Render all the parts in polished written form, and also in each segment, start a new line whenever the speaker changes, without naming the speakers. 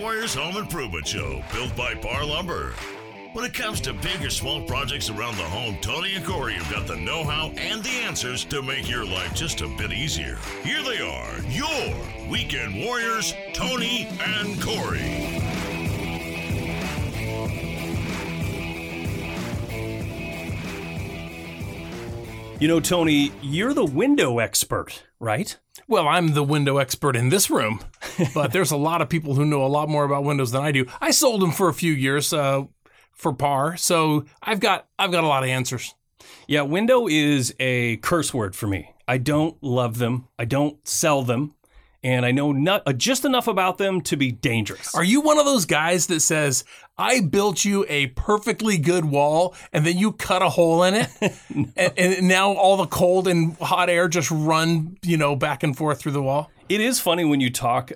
Warriors Home Improvement Show, built by Par Lumber. When it comes to big or small projects around the home, Tony and Corey have got the know-how and the answers to make your life just a bit easier. Here they are, your Weekend Warriors, Tony and Corey.
You know, Tony, you're the window expert, right?
Well, I'm the window expert in this room, but there's a lot of people who know a lot more about windows than I do. I sold them for a few years for Par, so I've got a lot of answers.
Yeah, window is a curse word for me. I don't love them. I don't sell them. And I know just enough about them to be dangerous.
Are you one of those guys that says, I built you a perfectly good wall and then you cut a hole in it no. and now all the cold and hot air just run, back and forth through the wall?
It is funny when you talk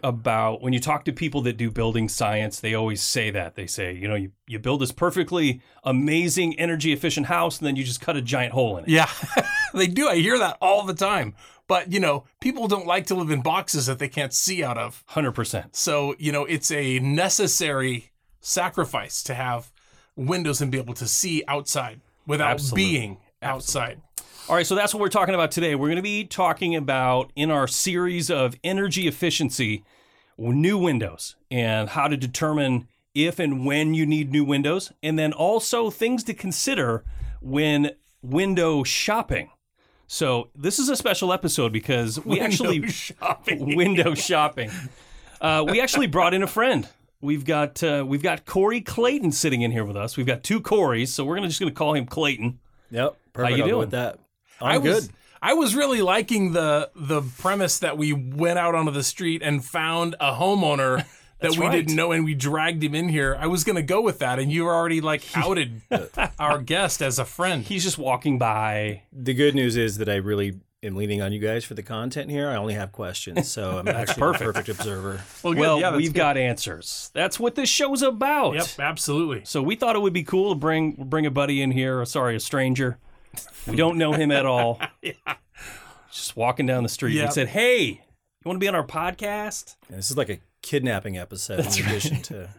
to people that do building science, they always say that. They say, you build this perfectly amazing energy efficient house and then you just cut a giant hole in it.
Yeah, they do. I hear that all the time. But, people don't like to live in boxes that they can't see out of.
100%.
So, it's a necessary sacrifice to have windows and be able to see outside without being outside.
All right, so that's what we're talking about today. We're going to be talking about, in our series of energy efficiency, new windows and how to determine if and when you need new windows, and then also things to consider when window shopping. So this is a special episode because we window shopping. We actually brought in a friend. We've got Corey Clayton sitting in here with us. We've got two Corys, so we're just going to call him Clayton.
Yep, perfect.
How you doing
with that? I'm good.
I was really liking the premise that we went out onto the street and found a homeowner that we didn't know, and we dragged him in here. I was going to go with that, and you already outed our guest as a friend.
He's just walking by.
The good news is that I really am leaning on you guys for the content here. I only have questions, so I'm actually a perfect observer.
Well, we've got answers. That's what this show's about.
Yep, absolutely.
So we thought it would be cool to bring a buddy in here, a stranger. We don't know him at all.
Yeah.
Just walking down the street.
Yep.
We said, hey, you want to be on our podcast?
Yeah, this is like a kidnapping episode in addition to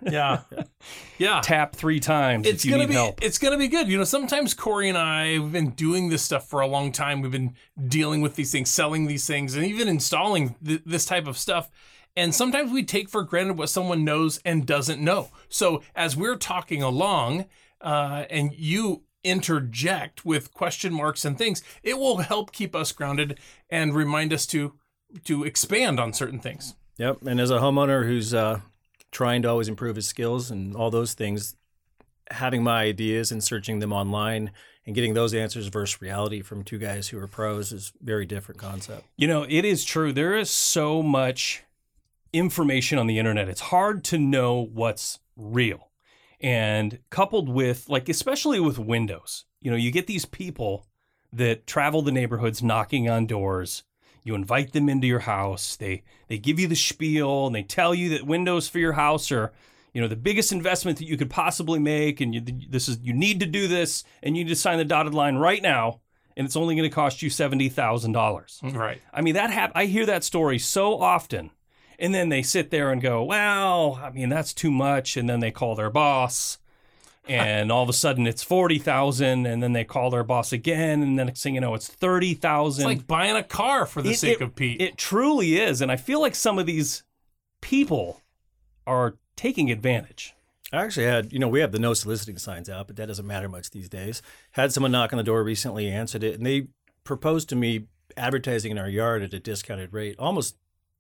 yeah
tap 3 times if you need help.
It's gonna be good. Sometimes Corey and I have been doing this stuff for a long time. We've been dealing with these things, selling these things, and even installing this type of stuff. And sometimes we take for granted what someone knows and doesn't know. So as we're talking along, and you interject with question marks and things, it will help keep us grounded and remind us to expand on certain things.
Yep, and as a homeowner who's trying to always improve his skills and all those things, having my ideas and searching them online and getting those answers versus reality from two guys who are pros is a very different concept.
It is true. There is so much information on the internet. It's hard to know what's real. And coupled with, especially with windows, you get these people that travel the neighborhoods knocking on doors. You invite them into your house. They give you the spiel and they tell you that windows for your house are, the biggest investment that you could possibly make. And you need to do this and you need to sign the dotted line right now. And it's only going to cost you $70,000.
Right.
I mean, I hear that story so often. And then they sit there and go, well, that's too much. And then they call their boss. And all of a sudden it's $40,000, and then they call their boss again, and then next thing you know, it's $30,000.
It's like buying a car for the sake of Pete.
It truly is, and I feel like some of these people are taking advantage.
I actually had, we have the no soliciting signs out, but that doesn't matter much these days. Had someone knock on the door recently, answered it, and they proposed to me advertising in our yard at a discounted rate, almost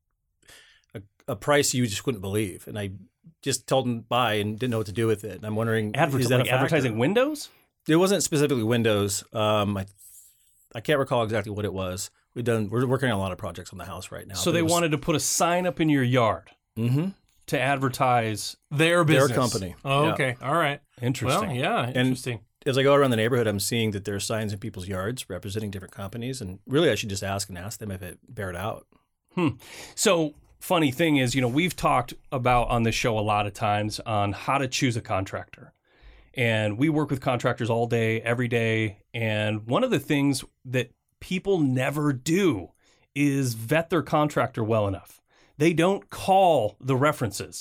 a price you just couldn't believe, and I just told them bye and didn't know what to do with it. And I'm wondering, is that a factor?
Advertising windows?
It wasn't specifically windows. I can't recall exactly what it was. We're working on a lot of projects on the house right now.
So they wanted to put a sign up in your yard to advertise
their business.
Their company.
Oh,
yeah.
okay. All right.
Interesting.
Well, yeah, interesting.
And as I go around the neighborhood, I'm seeing that there are signs in people's yards representing different companies. And really, I should just ask them if it bear it out.
So funny thing is, we've talked about on this show a lot of times on how to choose a contractor. And we work with contractors all day, every day. And one of the things that people never do is vet their contractor well enough. They don't call the references.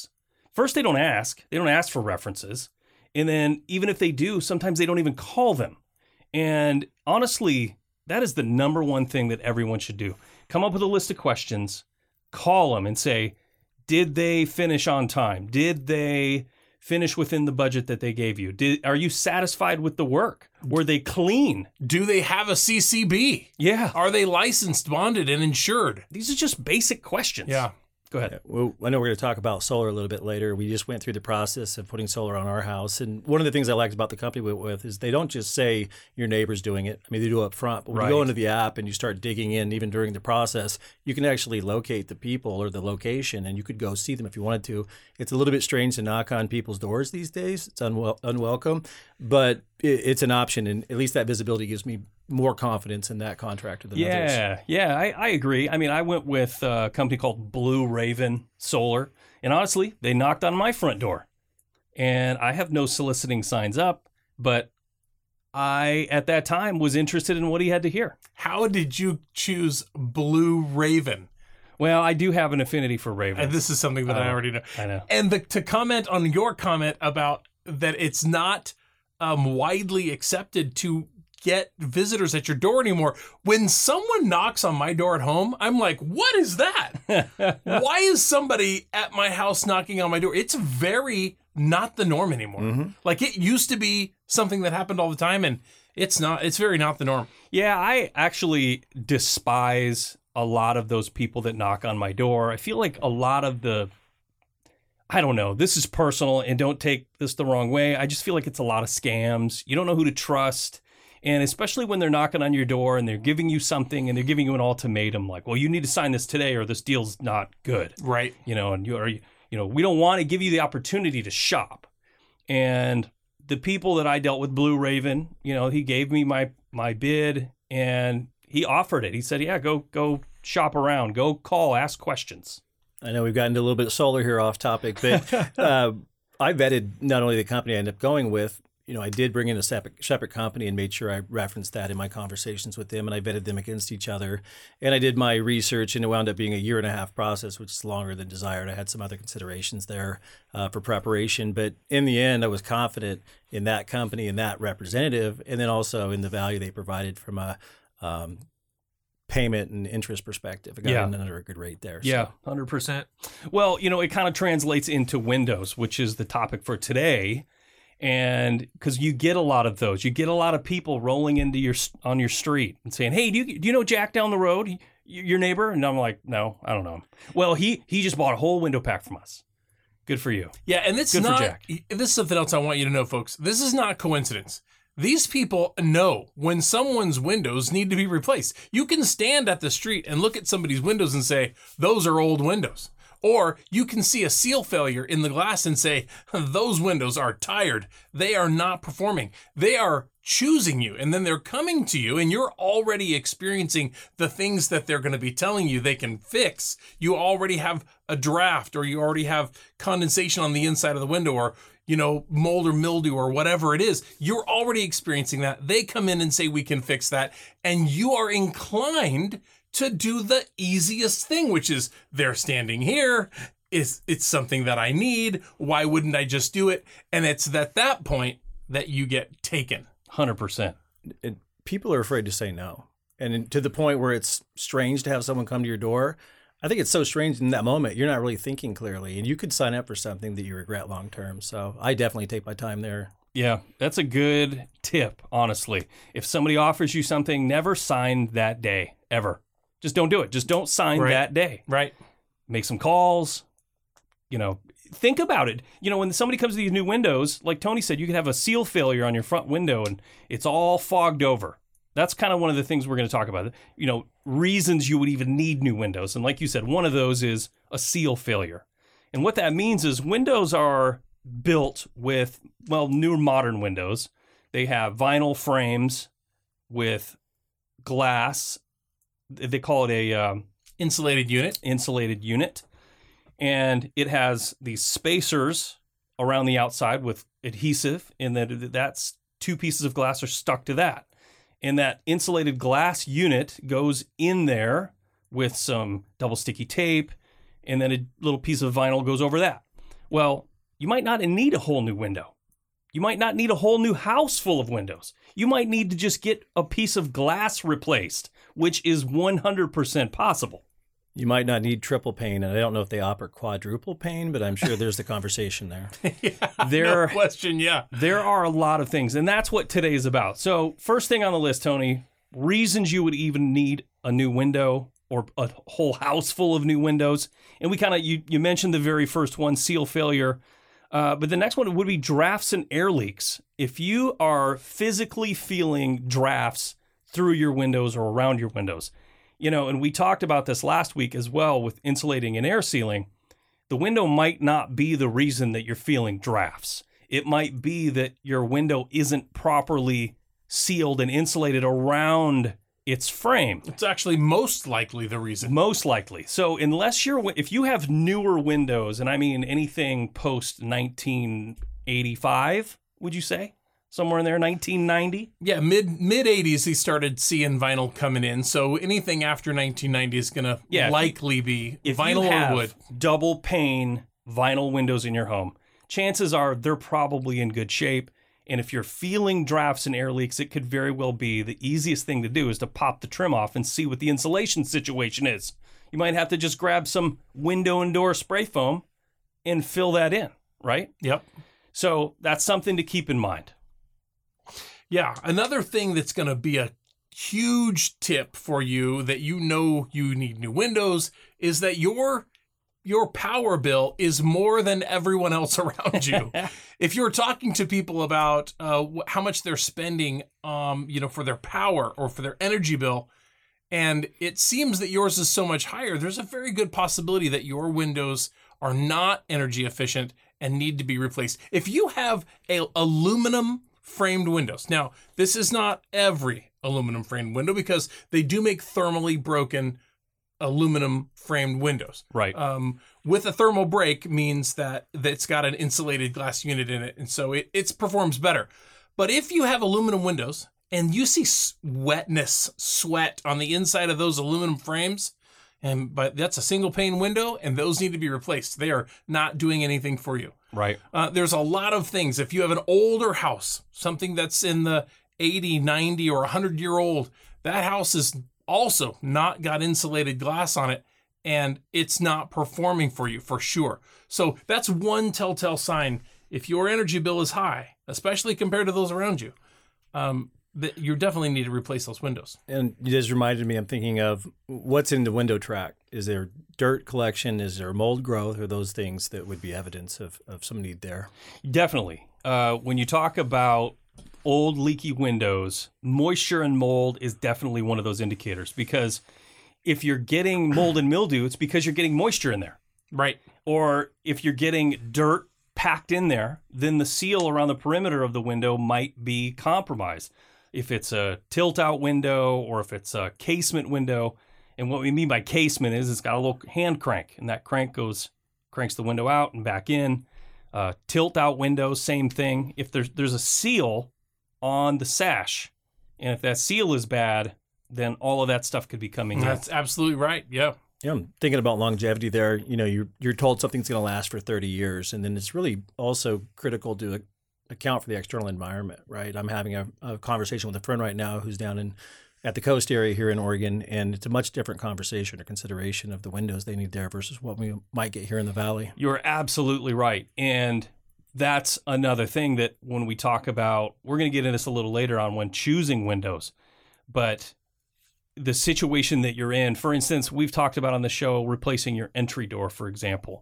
First, they don't ask. They don't ask for references. And then even if they do, sometimes they don't even call them. And honestly, that is the number one thing that everyone should do. Come up with a list of questions, call them and say, did they finish on time? Did they finish within the budget that they gave you? Are you satisfied with the work? Were they clean?
Do they have a CCB?
Yeah.
Are they licensed, bonded, and insured?
These are just basic questions.
Yeah.
Go ahead.
Well, I know we're going to talk about solar a little bit later. We just went through the process of putting solar on our house. And one of the things I liked about the company we went with is they don't just say your neighbor's doing it. I mean, they do it up front. But when you go into the app and you start digging in, even during the process, you can actually locate the people or the location, and you could go see them if you wanted to. It's a little bit strange to knock on people's doors these days. It's unwelcome, but it's an option. And at least that visibility gives me more confidence in that contractor than others.
Yeah, I agree. I mean, I went with a company called Blue Raven Solar, and honestly, they knocked on my front door. And I have no soliciting signs up, but I, at that time, was interested in what he had to hear.
How did you choose Blue Raven?
Well, I do have an affinity for Raven.
And this is something that I already know.
I know.
And to comment on your comment about that it's not widely accepted to get visitors at your door anymore. When someone knocks on my door at home, I'm like, what is that? Why is somebody at my house knocking on my door? It's very not the norm anymore.
Mm-hmm.
Like it used to be something that happened all the time, and it's not. It's very not the norm.
Yeah, I actually despise a lot of those people that knock on my door. I feel like a lot of I don't know, this is personal and don't take this the wrong way. I just feel like it's a lot of scams. You don't know who to trust. And especially when they're knocking on your door and they're giving you something and they're giving you an ultimatum like, well, you need to sign this today or this deal's not good.
Right.
And we don't want to give you the opportunity to shop. And the people that I dealt with, Blue Raven, he gave me my bid and he offered it. He said, yeah, go shop around, go call, ask questions.
I know we've gotten into a little bit of solar here off topic, but I vetted not only the company I ended up going with, I did bring in a separate company and made sure I referenced that in my conversations with them, and I vetted them against each other. And I did my research, and it wound up being a 1.5-year process, which is longer than desired. I had some other considerations there for preparation. But in the end, I was confident in that company and that representative, and then also in the value they provided from a payment and interest perspective. I got in under a good rate there.
Yeah, 100%. Well, it kind of translates into windows, which is the topic for today. And because you get a lot of those, you get a lot of people rolling into on your street and saying, "Hey, do you know Jack down the road, your neighbor?" And I'm like, "No, I don't know him." Well, he just bought a whole window pack from us. Good for you.
Yeah, and it's
good
not.
For Jack.
This is something else I want you to know, folks. This is not coincidence. These people know when someone's windows need to be replaced. You can stand at the street and look at somebody's windows and say, "Those are old windows." Or you can see a seal failure in the glass and say, those windows are tired. They are not performing. They are choosing you. And then they're coming to you and you're already experiencing the things that they're going to be telling you they can fix. You already have a draft or you already have condensation on the inside of the window or, mold or mildew or whatever it is. You're already experiencing that. They come in and say, we can fix that. And you are inclined to do the easiest thing, which is they're standing here. It's something that I need. Why wouldn't I just do it? And it's at that point that you get taken.
100%.
People are afraid to say no. And to the point where it's strange to have someone come to your door. I think it's so strange in that moment. You're not really thinking clearly. And you could sign up for something that you regret long term. So I definitely take my time there.
Yeah, that's a good tip, honestly. If somebody offers you something, never sign that day, ever. Just don't do it. Just don't sign that day.
Right.
Make some calls. Think about it. When somebody comes to these new windows, like Tony said, you could have a seal failure on your front window and it's all fogged over. That's kind of one of the things we're going to talk about. Reasons you would even need new windows. And like you said, one of those is a seal failure. And what that means is windows are built with, new modern windows. They have vinyl frames with glass. They call it a
insulated
unit. And it has these spacers around the outside with adhesive, and that's 2 pieces of glass are stuck to that. And that insulated glass unit goes in there with some double sticky tape, and then a little piece of vinyl goes over that. Well, you might not need a whole new window. You might not need a whole new house full of windows. You might need to just get a piece of glass replaced, which is 100% possible.
You might not need triple pane, and I don't know if they offer quadruple pane, but I'm sure there's the conversation there.
No question, yeah.
There are a lot of things, and that's what today is about. So first thing on the list, Tony, reasons you would even need a new window or a whole house full of new windows. And we kind of, you mentioned the very first one, seal failure. But the next one would be drafts and air leaks. If you are physically feeling drafts through your windows or around your windows, and we talked about this last week as well with insulating and air sealing, the window might not be the reason that you're feeling drafts. It might be that your window isn't properly sealed and insulated around its frame.
It's actually most likely the reason.
Most likely. So if you have newer windows, and I mean anything post 1985, would you say? Somewhere in there, 1990?
Yeah, mid 80s, he started seeing vinyl coming in. So anything after 1990 is going to likely be vinyl or wood.
Double pane vinyl windows in your home, chances are they're probably in good shape. And if you're feeling drafts and air leaks, it could very well be the easiest thing to do is to pop the trim off and see what the insulation situation is. You might have to just grab some window and door spray foam and fill that in, right?
Yep.
So that's something to keep in mind.
Yeah. Another thing that's going to be a huge tip for you that you need new windows is that your power bill is more than everyone else around you. If you're talking to people about how much they're spending, for their power or for their energy bill, and it seems that yours is so much higher, there's a very good possibility that your windows are not energy efficient and need to be replaced. If you have aluminum framed windows, now this is not every aluminum framed window because they do make thermally broken aluminum framed windows.
Right.
With a thermal break means that it's got an insulated glass unit in it, and so it performs better. But if you have aluminum windows and you see sweat on the inside of those aluminum frames, but that's a single pane window, and those need to be replaced. They are not doing anything for you.
Right.
There's a lot of things. If you have an older house, something that's in the 80, 90, or 100-year-old, that house is also not got insulated glass on it, and it's not performing for you for sure. So that's one telltale sign. If your energy bill is high, especially compared to those around you, that you definitely need to replace those windows.
And you just reminded me, I'm thinking of what's in the window track. Is there dirt collection? Is there mold growth? Or those things that would be evidence of some need there?
Definitely. When you talk about old leaky windows, moisture and mold is definitely one of those indicators, because if you're getting mold and mildew, it's because you're getting moisture in there.
Right.
Or if you're getting dirt packed in there, then the seal around the perimeter of the window might be compromised. If it's a tilt-out window or if it's a casement window, and what we mean by casement is it's got a little hand crank, and that crank cranks the window out and back in. Tilt-out windows, same thing. If there's a seal on the sash, and if that seal is bad, then all of that stuff could be coming in.
That's absolutely right. Yeah.
Yeah, I'm thinking about longevity there. You're told something's going to last for 30 years, and then it's really also critical to account for the external environment, right? I'm having a conversation with a friend right now who's down at the coast area here in Oregon, and it's a much different conversation or consideration of the windows they need there versus what we might get here in the valley.
You're absolutely right. And that's another thing that when we talk about, we're going to get into this a little later on when choosing windows, but the situation that you're in, for instance, we've talked about on the show, replacing your entry door, for example.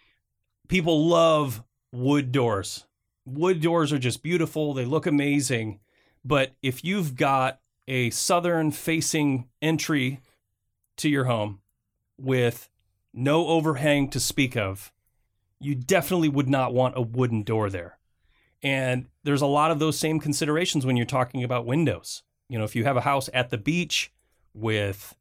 People love wood doors. Wood doors are just beautiful. They look amazing. But if you've got a southern facing entry to your home with no overhang to speak of, you definitely would not want a wooden door there. And there's a lot of those same considerations when you're talking about windows. If you have a house at the beach with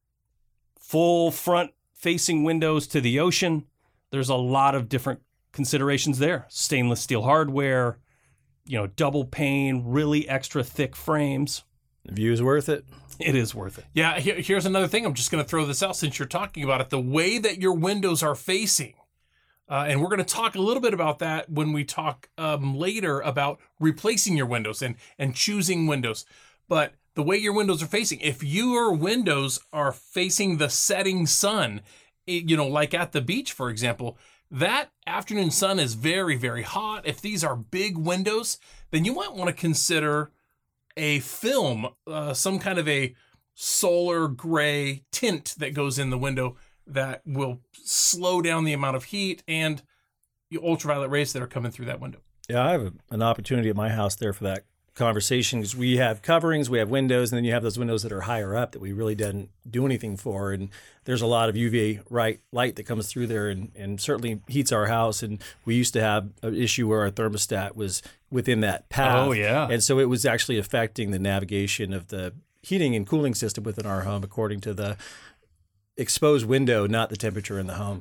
full front facing windows to the ocean, there's a lot of different considerations there. Stainless steel hardware, double pane, really extra thick frames.
The view is worth it.
It is worth it.
Yeah, here's another thing. I'm just going to throw this out since you're talking about it. The way that your windows are facing And we're going to talk a little bit about that when we talk later about replacing your windows and choosing windows. But the way your windows are facing, if your windows are facing the setting sun, like at the beach, for example, that afternoon sun is very, very hot. If these are big windows, then you might want to consider a film, some kind of a solar gray tint that goes in the window that will slow down the amount of heat and the ultraviolet rays that are coming through that window.
Yeah, I have an opportunity at my house there for that conversation because we have coverings, we have windows, and then you have those windows that are higher up that we really didn't do anything for. And there's a lot of UV light that comes through there and certainly heats our house. And we used to have an issue where our thermostat was within that path.
Oh, yeah.
And so it was actually affecting the navigation of the heating and cooling system within our home according to the exposed window, not the temperature in the home.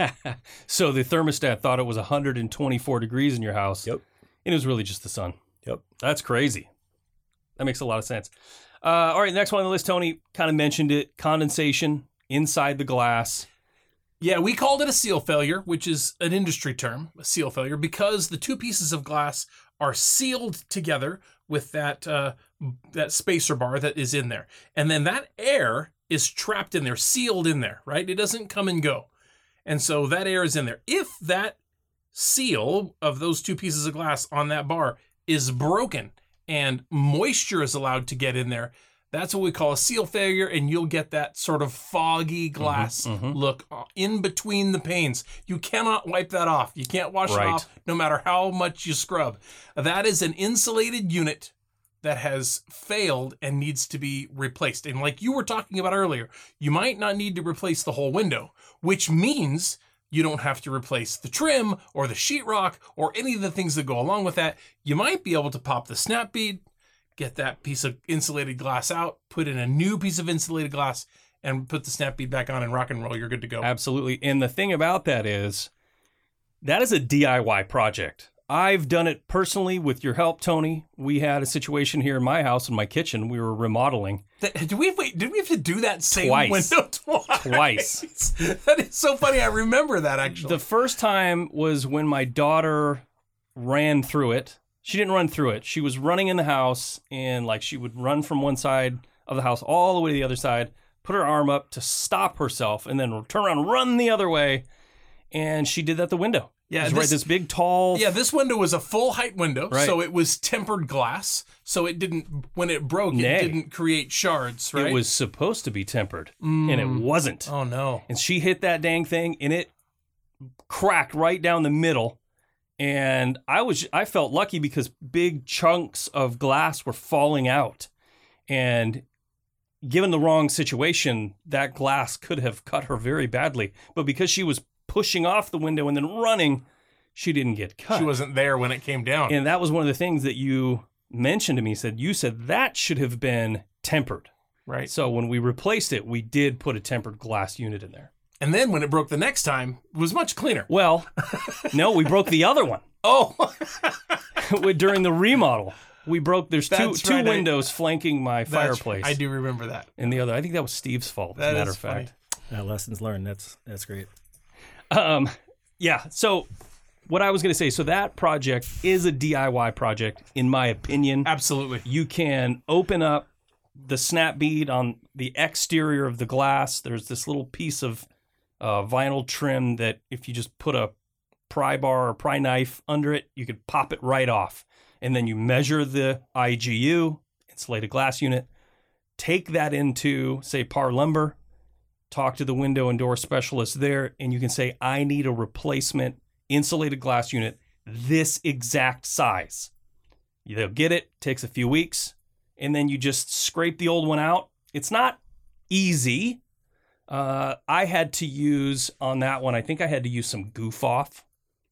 So the thermostat thought it was 124 degrees in your house.
Yep.
And it was really just the sun.
Yep.
That's crazy. That makes a lot of sense. All right, next one on the list, Tony kind of mentioned it, condensation inside the glass.
Yeah, we called it a seal failure, which is an industry term, a seal failure, because the two pieces of glass are sealed together with that spacer bar that is in there. And then that air is trapped in there, sealed in there, right? It doesn't come and go. And so that air is in there. If that seal of those two pieces of glass on that bar is broken and moisture is allowed to get in there, that's what we call a seal failure, and you'll get that sort of foggy glass look in between the panes. You cannot wipe that off. You can't wash it off no matter how much you scrub. That is an insulated unit that has failed and needs to be replaced. And like you were talking about earlier, you might not need to replace the whole window, which means you don't have to replace the trim or the sheetrock or any of the things that go along with that. You might be able to pop the snap bead, get that piece of insulated glass out, put in a new piece of insulated glass, and put the snap bead back on and rock and roll. You're good to go.
Absolutely. And the thing about that is a DIY project. I've done it personally with your help, Tony. We had a situation here in my house, in my kitchen. We were remodeling.
Did we have to do that same
Twice.
window twice? That is so funny. I remember that, actually.
The first time was when my daughter ran through it. She didn't run through it. She was running in the house, and like she would run from one side of the house all the way to the other side, put her arm up to stop herself, and then turn around and run the other way. And she did that at the window.
Yeah,
this big, tall.
Yeah, this window was a full height window,
Right.
so it was tempered glass. So it didn't, when it broke, it didn't create shards, right?
It was supposed to be tempered, and it wasn't.
Oh, no.
And she hit that dang thing, and it cracked right down the middle. And I felt lucky because big chunks of glass were falling out. And given the wrong situation, that glass could have cut her very badly. But because she was pushing off the window and then running, she didn't get cut.
She wasn't there when it came down.
And that was one of the things that you mentioned to me. You said that should have been tempered.
Right.
So when we replaced it, we did put a tempered glass unit in there.
And then when it broke the next time, it was much cleaner.
Well, no, we broke the other one.
Oh,
During the remodel. We broke, there's two
right.
windows flanking my fireplace.
I do remember that.
And the other, I think that was Steve's fault, as a matter of fact.
Lessons learned. That's great.
Yeah. So what I was going to say, so that project is a DIY project, in my opinion.
Absolutely.
You can open up the snap bead on the exterior of the glass. There's this little piece of vinyl trim that if you just put a pry bar or pry knife under it, you could pop it right off. And then you measure the IGU, insulated glass unit, take that into, say, Par Lumber, talk to the window and door specialist there, and you can say, I need a replacement insulated glass unit this exact size. They'll get it, takes a few weeks, and then you just scrape the old one out. It's not easy. I had to use, on that one, I think I had to use some goof off,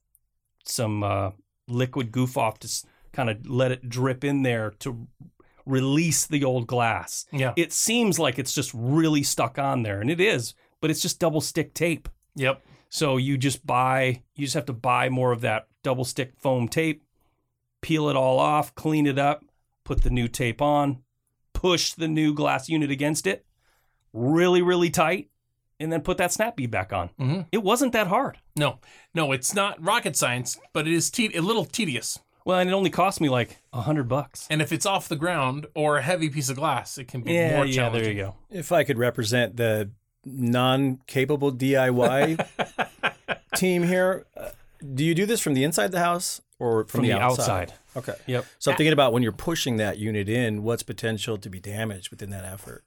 some liquid goof off to kind of let it drip in there to release the old glass.
Yeah.
It seems like it's just really stuck on there, and it is, but it's just double stick tape.
Yep.
So you just have to buy more of that double stick foam tape, peel it all off, clean it up, put the new tape on, push the new glass unit against it, really, really tight, and then put that snap bead back on.
Mm-hmm.
It wasn't that hard.
No, it's not rocket science, but it is a little tedious.
Well, and it only cost me like $100.
And if it's off the ground or a heavy piece of glass, it can be
Yeah,
more
yeah,
challenging.
there you go.
If I could represent the non-capable DIY team here, do you do this from the inside of the house or from the outside? Okay.
Yep.
So I'm thinking about when you're pushing that unit in, what's potential to be damaged within that effort?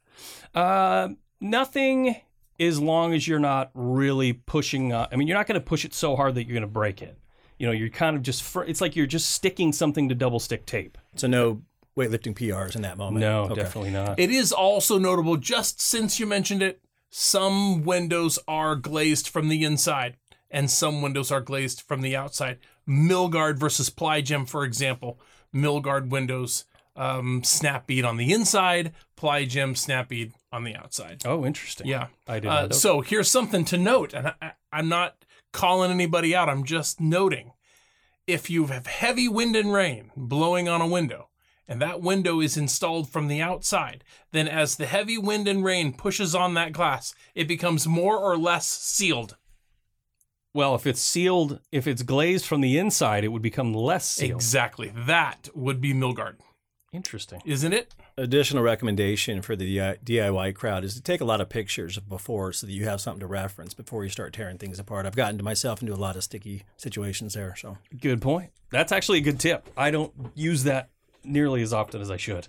Nothing, as long as you're not really pushing. You're not going to push it so hard that you're going to break it. You're kind of it's like you're just sticking something to double stick tape.
So no weightlifting PRs in that moment?
No,
Okay.
definitely not.
It is also notable, just since you mentioned it, some windows are glazed from the inside and some windows are glazed from the outside. Milgard versus Plygem, for example. Milgard windows, snap bead on the inside, Plygem snap bead on the outside.
Oh, interesting.
Yeah.
I did not know.
So here's something to note, and I'm not calling anybody out. I'm just noting. If you have heavy wind and rain blowing on a window, and that window is installed from the outside, then as the heavy wind and rain pushes on that glass, it becomes more or less sealed.
Well, if it's sealed, if it's glazed from the inside, it would become less sealed.
Exactly. That would be Milgard,
Interesting.
isn't it?
Additional recommendation for the DIY crowd is to take a lot of pictures before so that you have something to reference before you start tearing things apart. I've gotten myself into a lot of sticky situations there. So
Good point. That's actually a good tip. I don't use that nearly as often as I should.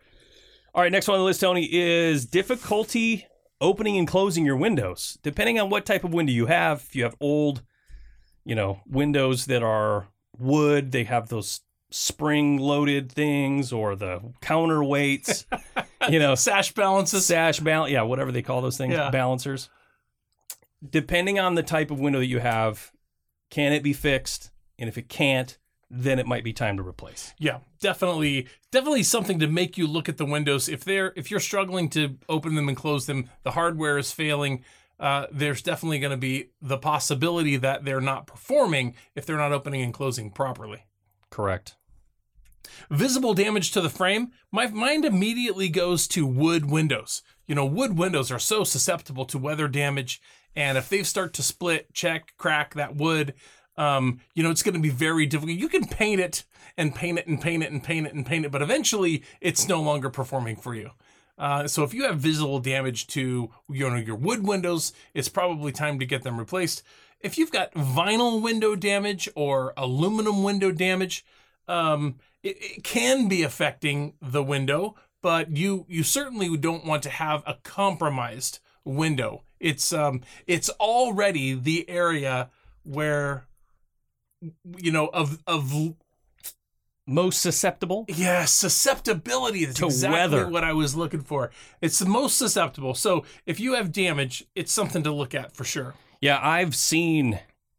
All right, next one on the list, Tony, is difficulty opening and closing your windows. Depending on what type of window you have, if you have old, windows that are wood, they have those spring-loaded things or the counterweights,
Sash balances.
whatever they call those things,
Yeah.
balancers. Depending on the type of window that you have, can it be fixed? And if it can't, then it might be time to replace.
Yeah, definitely something to make you look at the windows. If you're struggling to open them and close them, the hardware is failing. There's definitely going to be the possibility that they're not performing if they're not opening and closing properly.
Correct.
Visible damage to the frame. My mind immediately goes to wood windows. Wood windows are so susceptible to weather damage, and if they start to split, crack that wood, it's going to be very difficult. You can paint it and paint it and paint it and paint it and paint it, but eventually it's no longer performing for you. So if you have visible damage to your wood windows, it's probably time to get them replaced. If you've got vinyl window damage or aluminum window damage, it can be affecting the window, but you certainly don't want to have a compromised window. It's already the area where of
Most susceptible?
susceptibility. That's
To
exactly
weather.
what I was looking for. It's the most susceptible. So if you have damage, it's something to look at for sure.
Yeah, I've seen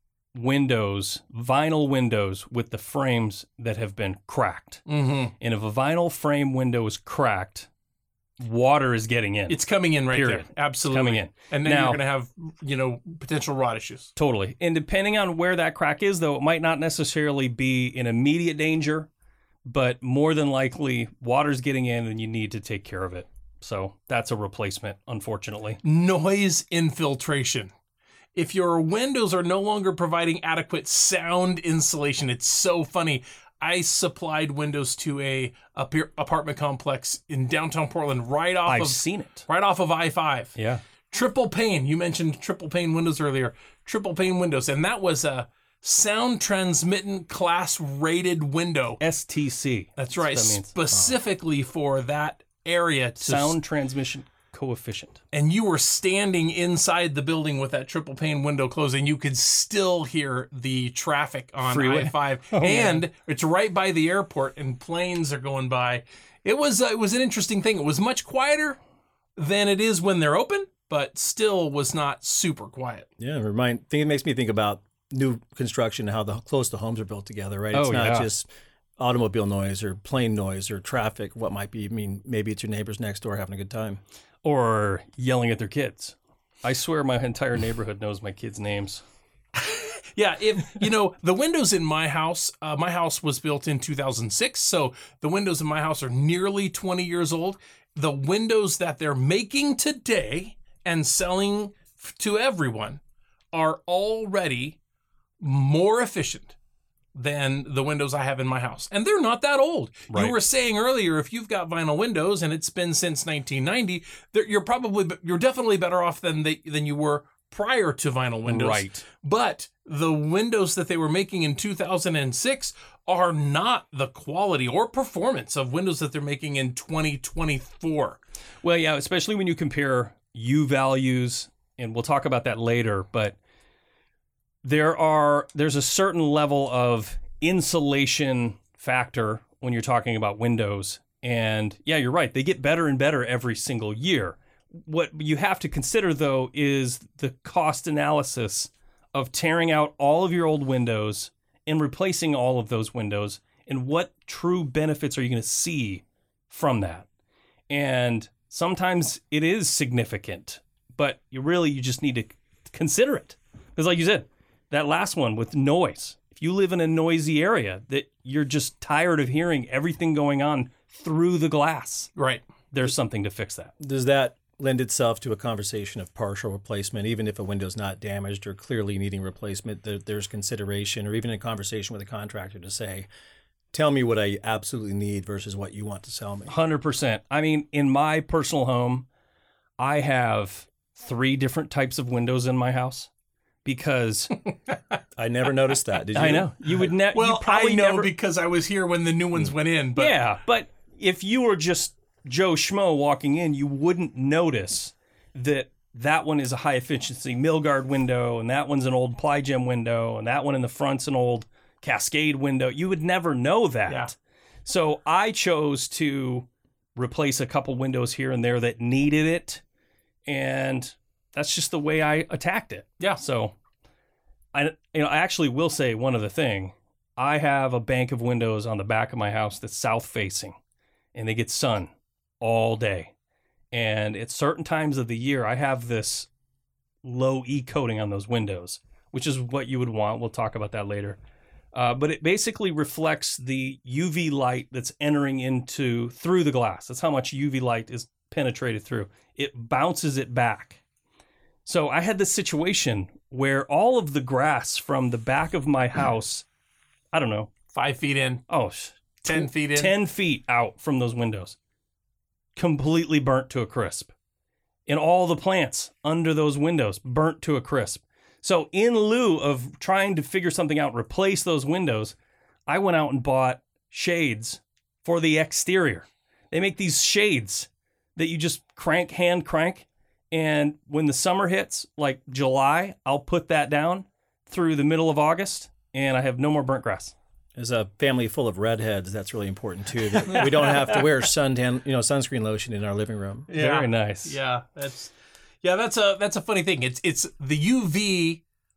vinyl windows with the frames that have been cracked.
Mm-hmm.
And if a vinyl frame window is cracked, water is getting in.
It's coming in right
Period.
there. Absolutely.
coming in.
And then
Now-
you're going to have, potential rot issues.
Totally. And depending on where that crack is, though, it might not necessarily be in immediate danger, but more than likely, water's getting in and you need to take care of it. So that's a replacement, unfortunately.
Noise infiltration. If your windows are no longer providing adequate sound insulation, it's so funny. I supplied windows to a apartment complex in downtown Portland,
I've seen it.
right off of I-5.
Yeah.
Triple pane. You mentioned triple pane windows earlier. Triple pane windows, and that was a sound transmittant class rated window.
STC.
That's right,
what that means.
specifically for that area. To
Sound transmission coefficient.
and you were standing inside the building with that triple pane window closed, and you could still hear the traffic on
Freeway.
I-5.
Oh,
and it's right by the airport, and planes are going by. It was an interesting thing. It was much quieter than it is when they're open, but still was not super quiet.
yeah, it makes me think about new construction and how close the homes are built together, right? It's
Oh,
not
yeah.
just automobile noise or plane noise or traffic, what might be. I mean, maybe it's your neighbors next door having a good time.
Or yelling at their kids. I swear my entire neighborhood knows my kids' names.
Yeah, the windows in my house was built in 2006, so the windows in my house are nearly 20 years old. The windows that they're making today and selling to everyone are already more efficient than the windows I have in my house. And they're not that old.
Right.
You were saying earlier, if you've got vinyl windows and it's been since 1990, you're definitely better off than you were prior to vinyl windows.
Right.
But the windows that they were making in 2006 are not the quality or performance of windows that they're making in 2024.
Well, yeah, especially when you compare U values, and we'll talk about that later, but there's a certain level of insulation factor when you're talking about windows. And yeah, you're right. They get better and better every single year. What you have to consider, though, is the cost analysis of tearing out all of your old windows and replacing all of those windows, and what true benefits are you going to see from that. And sometimes it is significant, but you just need to consider it. Because like you said, that last one with noise, if you live in a noisy area that you're just tired of hearing everything going on through the glass,
right?
There's something to fix that.
Does that lend itself to a conversation of partial replacement, even if a window's not damaged or clearly needing replacement? There's consideration, or even a conversation with a contractor to say, tell me what I absolutely need versus what you want to sell me.
100%. I mean, in my personal home, I have 3 different types of windows in my house because
I never noticed that. Did you?
I know you would never.
Well, I know because I was here when the new ones went in. But
yeah, but if you were just Joe Schmo walking in, you wouldn't notice that one is a high efficiency Milgard window, and that one's an old Plygem window, and that one in the front's an old Cascade window. You would never know that.
Yeah.
So I chose to replace a couple windows here and there that needed it, and that's just the way I attacked it.
Yeah.
So I actually will say one other thing. I have a bank of windows on the back of my house that's south facing, and they get sun all day. And at certain times of the year, I have this low E coating on those windows, which is what you would want. We'll talk about that later. But it basically reflects the UV light that's entering through the glass. That's how much UV light is penetrated through. It bounces it back. So I had this situation where all of the grass from the back of my house, I don't know,
5 feet in, 10 feet in,
10 feet out from those windows, completely burnt to a crisp. And all the plants under those windows burnt to a crisp. So in lieu of trying to figure something out, replace those windows, I went out and bought shades for the exterior. They make these shades that you just hand crank. And when the summer hits, like July, I'll put that down through the middle of August, and I have no more burnt grass.
As a family full of redheads, that's really important too. That we don't have to wear sunscreen lotion in our living room.
Yeah.
Very nice.
Yeah, that's a funny thing. It's the UV,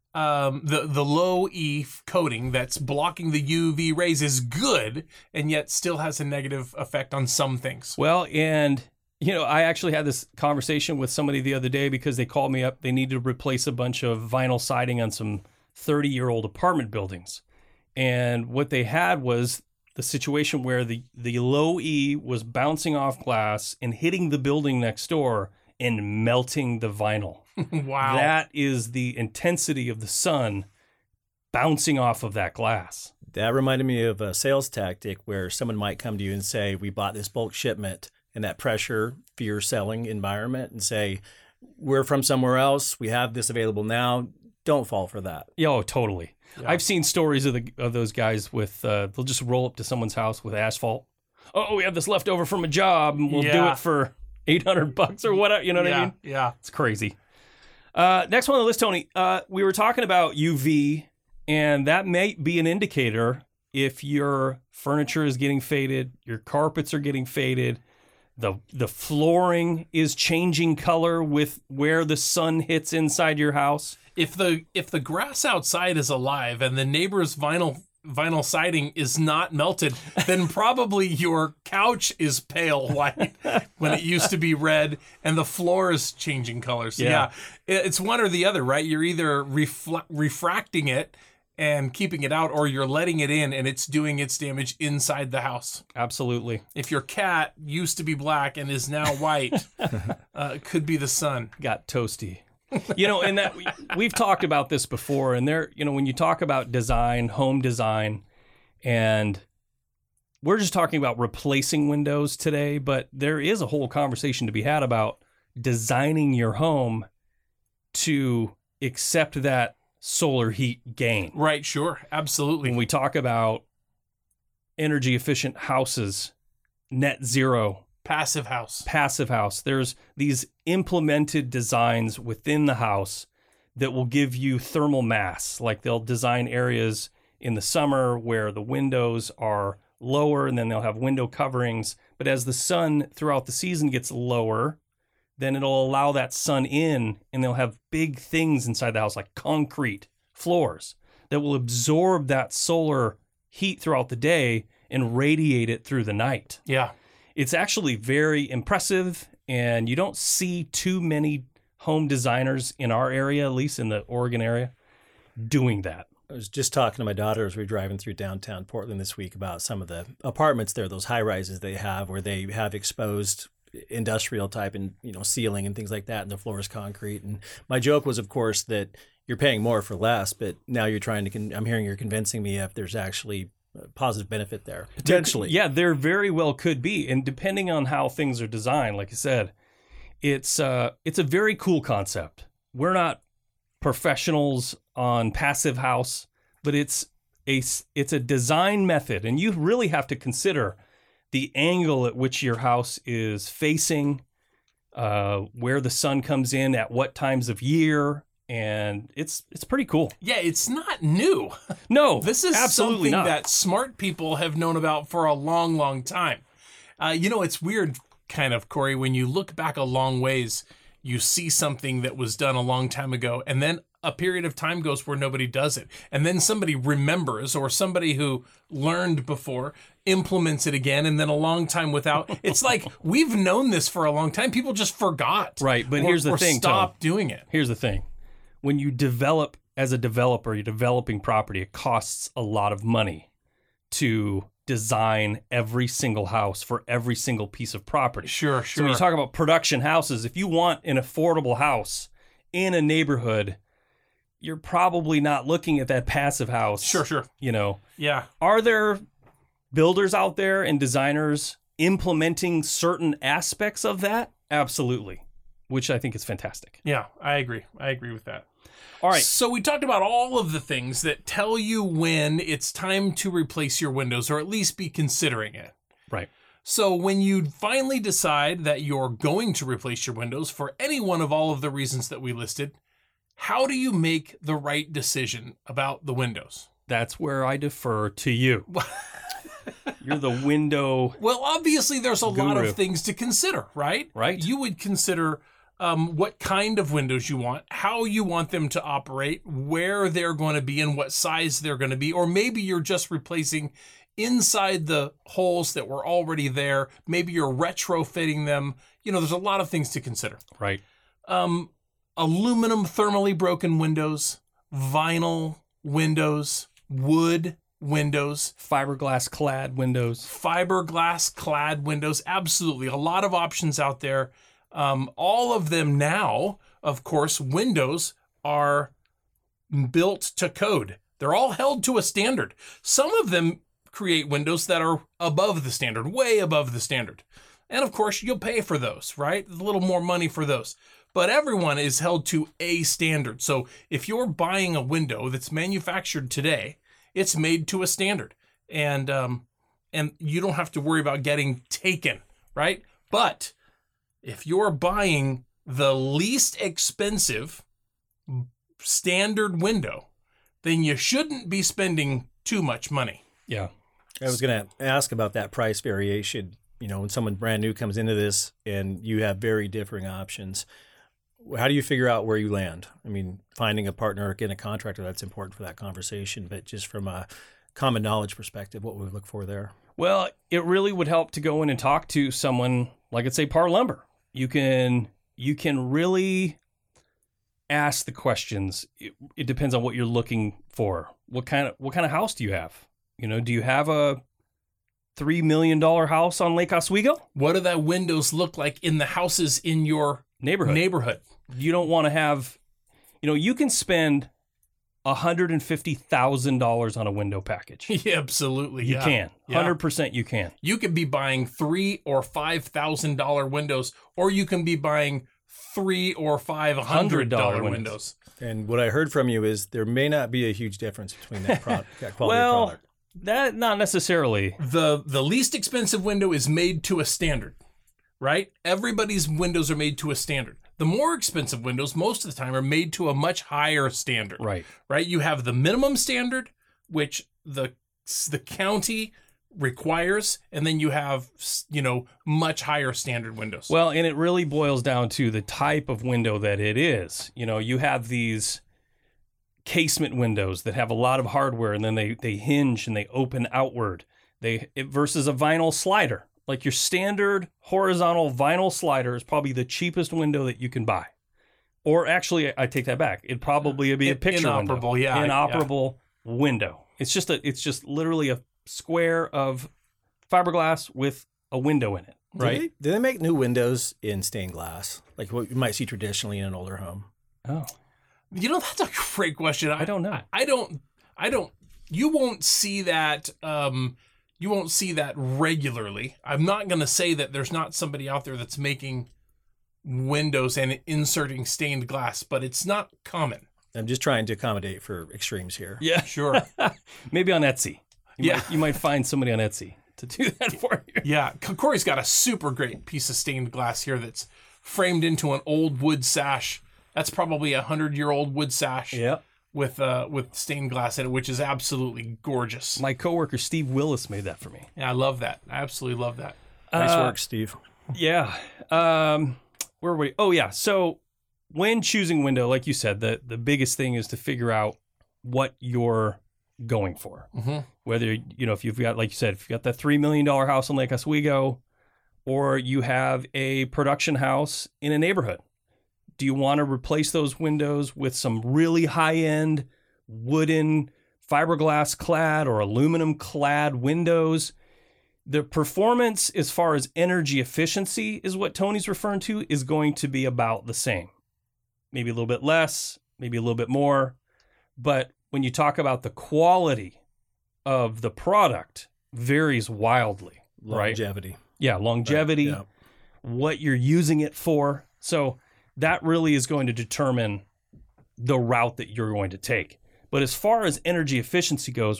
the low E coating that's blocking the UV rays is good, and yet still has a negative effect on some things.
Well, and I actually had this conversation with somebody the other day because they called me up. They needed to replace a bunch of vinyl siding on some 30-year-old apartment buildings. And what they had was the situation where the low E was bouncing off glass and hitting the building next door and melting the vinyl.
Wow.
That is the intensity of the sun bouncing off of that glass.
That reminded me of a sales tactic where someone might come to you and say, we bought this bulk shipment, in that pressure, fear selling environment, and say, we're from somewhere else. We have this available now. Don't fall for that.
Yeah, oh, totally.
Yeah.
I've seen stories of those guys with, they'll just roll up to someone's house with asphalt. Oh, we have this left over from a job, and we'll do it for $800 or whatever. You know what I mean?
Yeah.
It's crazy. Next one on the list, Tony. We were talking about UV, and that may be an indicator if your furniture is getting faded, your carpets are getting faded, the flooring is changing color with where the sun hits inside your house.
If the grass outside is alive and the neighbor's vinyl siding is not melted, then probably your couch is pale white when it used to be red, and the floor is changing colors. So yeah, it's one or the other, right? You're either refracting it and keeping it out, or you're letting it in and it's doing its damage inside the house.
Absolutely.
If your cat used to be black and is now white, it could be the sun.
Got toasty. And that we've talked about this before, and when you talk about design, home design, and we're just talking about replacing windows today, but there is a whole conversation to be had about designing your home to accept that solar heat gain.
Right, sure. Absolutely.
When we talk about energy efficient houses, net zero,
passive house,
there's these implemented designs within the house that will give you thermal mass. Like they'll design areas in the summer where the windows are lower, and then they'll have window coverings. But as the sun throughout the season gets lower, then it'll allow that sun in, and they'll have big things inside the house like concrete floors that will absorb that solar heat throughout the day and radiate it through the night.
Yeah.
It's actually very impressive, and you don't see too many home designers in our area, at least in the Oregon area, doing that.
I was just talking to my daughter as we were driving through downtown Portland this week about some of the apartments there, those high rises they have where they have exposed industrial type and ceiling and things like that, and the floor is concrete. And my joke was, of course, that you're paying more for less, but now you're trying to. I'm hearing you're convincing me if there's actually a positive benefit there potentially.
Yeah, there very well could be, and depending on how things are designed, like I said, it's a very cool concept. We're not professionals on passive house, but it's a design method, and you really have to consider the angle at which your house is facing, where the sun comes in at what times of year, and it's pretty cool.
Yeah, it's not new.
No,
this is
absolutely
something
not.
that smart people have known about for a long, long time. It's weird, kind of, Corey, when you look back a long ways, you see something that was done a long time ago, and then a period of time goes where nobody does it. And then somebody remembers, or somebody who learned before implements it again, and then a long time without. It's like we've known this for a long time. People just forgot.
Right, but here's the thing,
stopped doing it.
Here's the thing. When you develop as a developer, you're developing property, it costs a lot of money to design every single house for every single piece of property.
Sure.
So when you talk about production houses, if you want an affordable house in a neighborhood, you're probably not looking at that passive house.
Sure. Yeah.
Are there builders out there and designers implementing certain aspects of that? Absolutely, which I think is fantastic.
Yeah, I agree with that.
All right.
So we talked about all of the things that tell you when it's time to replace your windows, or at least be considering it.
Right.
So when you finally decide that you're going to replace your windows for any one of all of the reasons that we listed, how do you make the right decision about the windows?
That's where I defer to you. You're the window.
Well, obviously there's a lot
guru.
of things to consider, right?
Right.
You would consider what kind of windows you want, how you want them to operate, where they're going to be, and what size they're going to be. Or maybe you're just replacing inside the holes that were already there. Maybe you're retrofitting them. There's a lot of things to consider.
Right.
Aluminum thermally broken windows, vinyl windows, wood windows,
Fiberglass clad windows.
Absolutely. A lot of options out there. All of them now, of course, windows are built to code. They're all held to a standard. Some of them create windows that are above the standard, way above the standard. And of course, you'll pay for those, right? A little more money for those. But everyone is held to a standard. So if you're buying a window that's manufactured today, it's made to a standard. And you don't have to worry about getting taken, right? But if you're buying the least expensive standard window, then you shouldn't be spending too much money.
Yeah.
I was going to ask about that price variation. When someone brand new comes into this and you have very differing options, how do you figure out where you land? I mean, finding a partner or getting a contractor, that's important for that conversation. But just from a common knowledge perspective, what would we look for there?
Well, it really would help to go in and talk to someone like, let's say, Par Lumber. You can really ask the questions. It depends on what you're looking for. What kind of house do you have? Do you have a $3 million house on Lake Oswego?
What do the windows look like in the houses in your
neighborhood. You don't want to have, you can spend $150,000 on a window package.
Yeah, absolutely.
You can. 100% you can.
You could be buying $3,000 or $5,000 windows, or you can be buying $300 or $500 windows.
And what I heard from you is there may not be a huge difference between that quality of product.
That not necessarily.
The least expensive window is made to a standard, right? Everybody's windows are made to a standard. The more expensive windows, most of the time, are made to a much higher standard.
Right.
Right? You have the minimum standard, which the county requires, and then you have, much higher standard windows.
Well, and it really boils down to the type of window that it is. You have these casement windows that have a lot of hardware, and then they hinge and they open outward. Versus a vinyl slider. Like your standard horizontal vinyl slider is probably the cheapest window that you can buy. Or actually, I take that back. It'd probably be a picture
inoperable,
window.
yeah.
Inoperable window. It's just literally a square of fiberglass with a window in it, right?
Do they make new windows in stained glass, like what you might see traditionally in an older home?
Oh.
That's a great question.
I don't know.
I don't. You won't see that. You won't see that regularly. I'm not going to say that there's not somebody out there that's making windows and inserting stained glass, but it's not common.
I'm just trying to accommodate for extremes here.
Yeah,
sure.
Maybe on Etsy. You might find somebody on Etsy to do that for you.
Yeah, Corey's got a super great piece of stained glass here that's framed into an old wood sash. That's probably 100-year-old wood sash.
Yeah.
With stained glass in it, which is absolutely gorgeous.
My coworker Steve Willis made that for me.
Yeah, I love that. I absolutely love that.
Nice work, Steve.
Yeah. Where were we? Oh, yeah. So when choosing window, like you said, the biggest thing is to figure out what you're going for.
Mm-hmm.
Whether, if you've got, like you said, if you've got that $3 million house in Lake Oswego, or you have a production house in a neighborhood. Do you want to replace those windows with some really high-end wooden fiberglass clad or aluminum clad windows? The performance as far as energy efficiency is what Tony's referring to is going to be about the same. Maybe a little bit less, maybe a little bit more. But when you talk about the quality of the product varies wildly,
Longevity.
Right? Yeah, longevity,
Right. Yeah.
what you're using it for. So that really is going to determine the route that you're going to take. But as far as energy efficiency goes,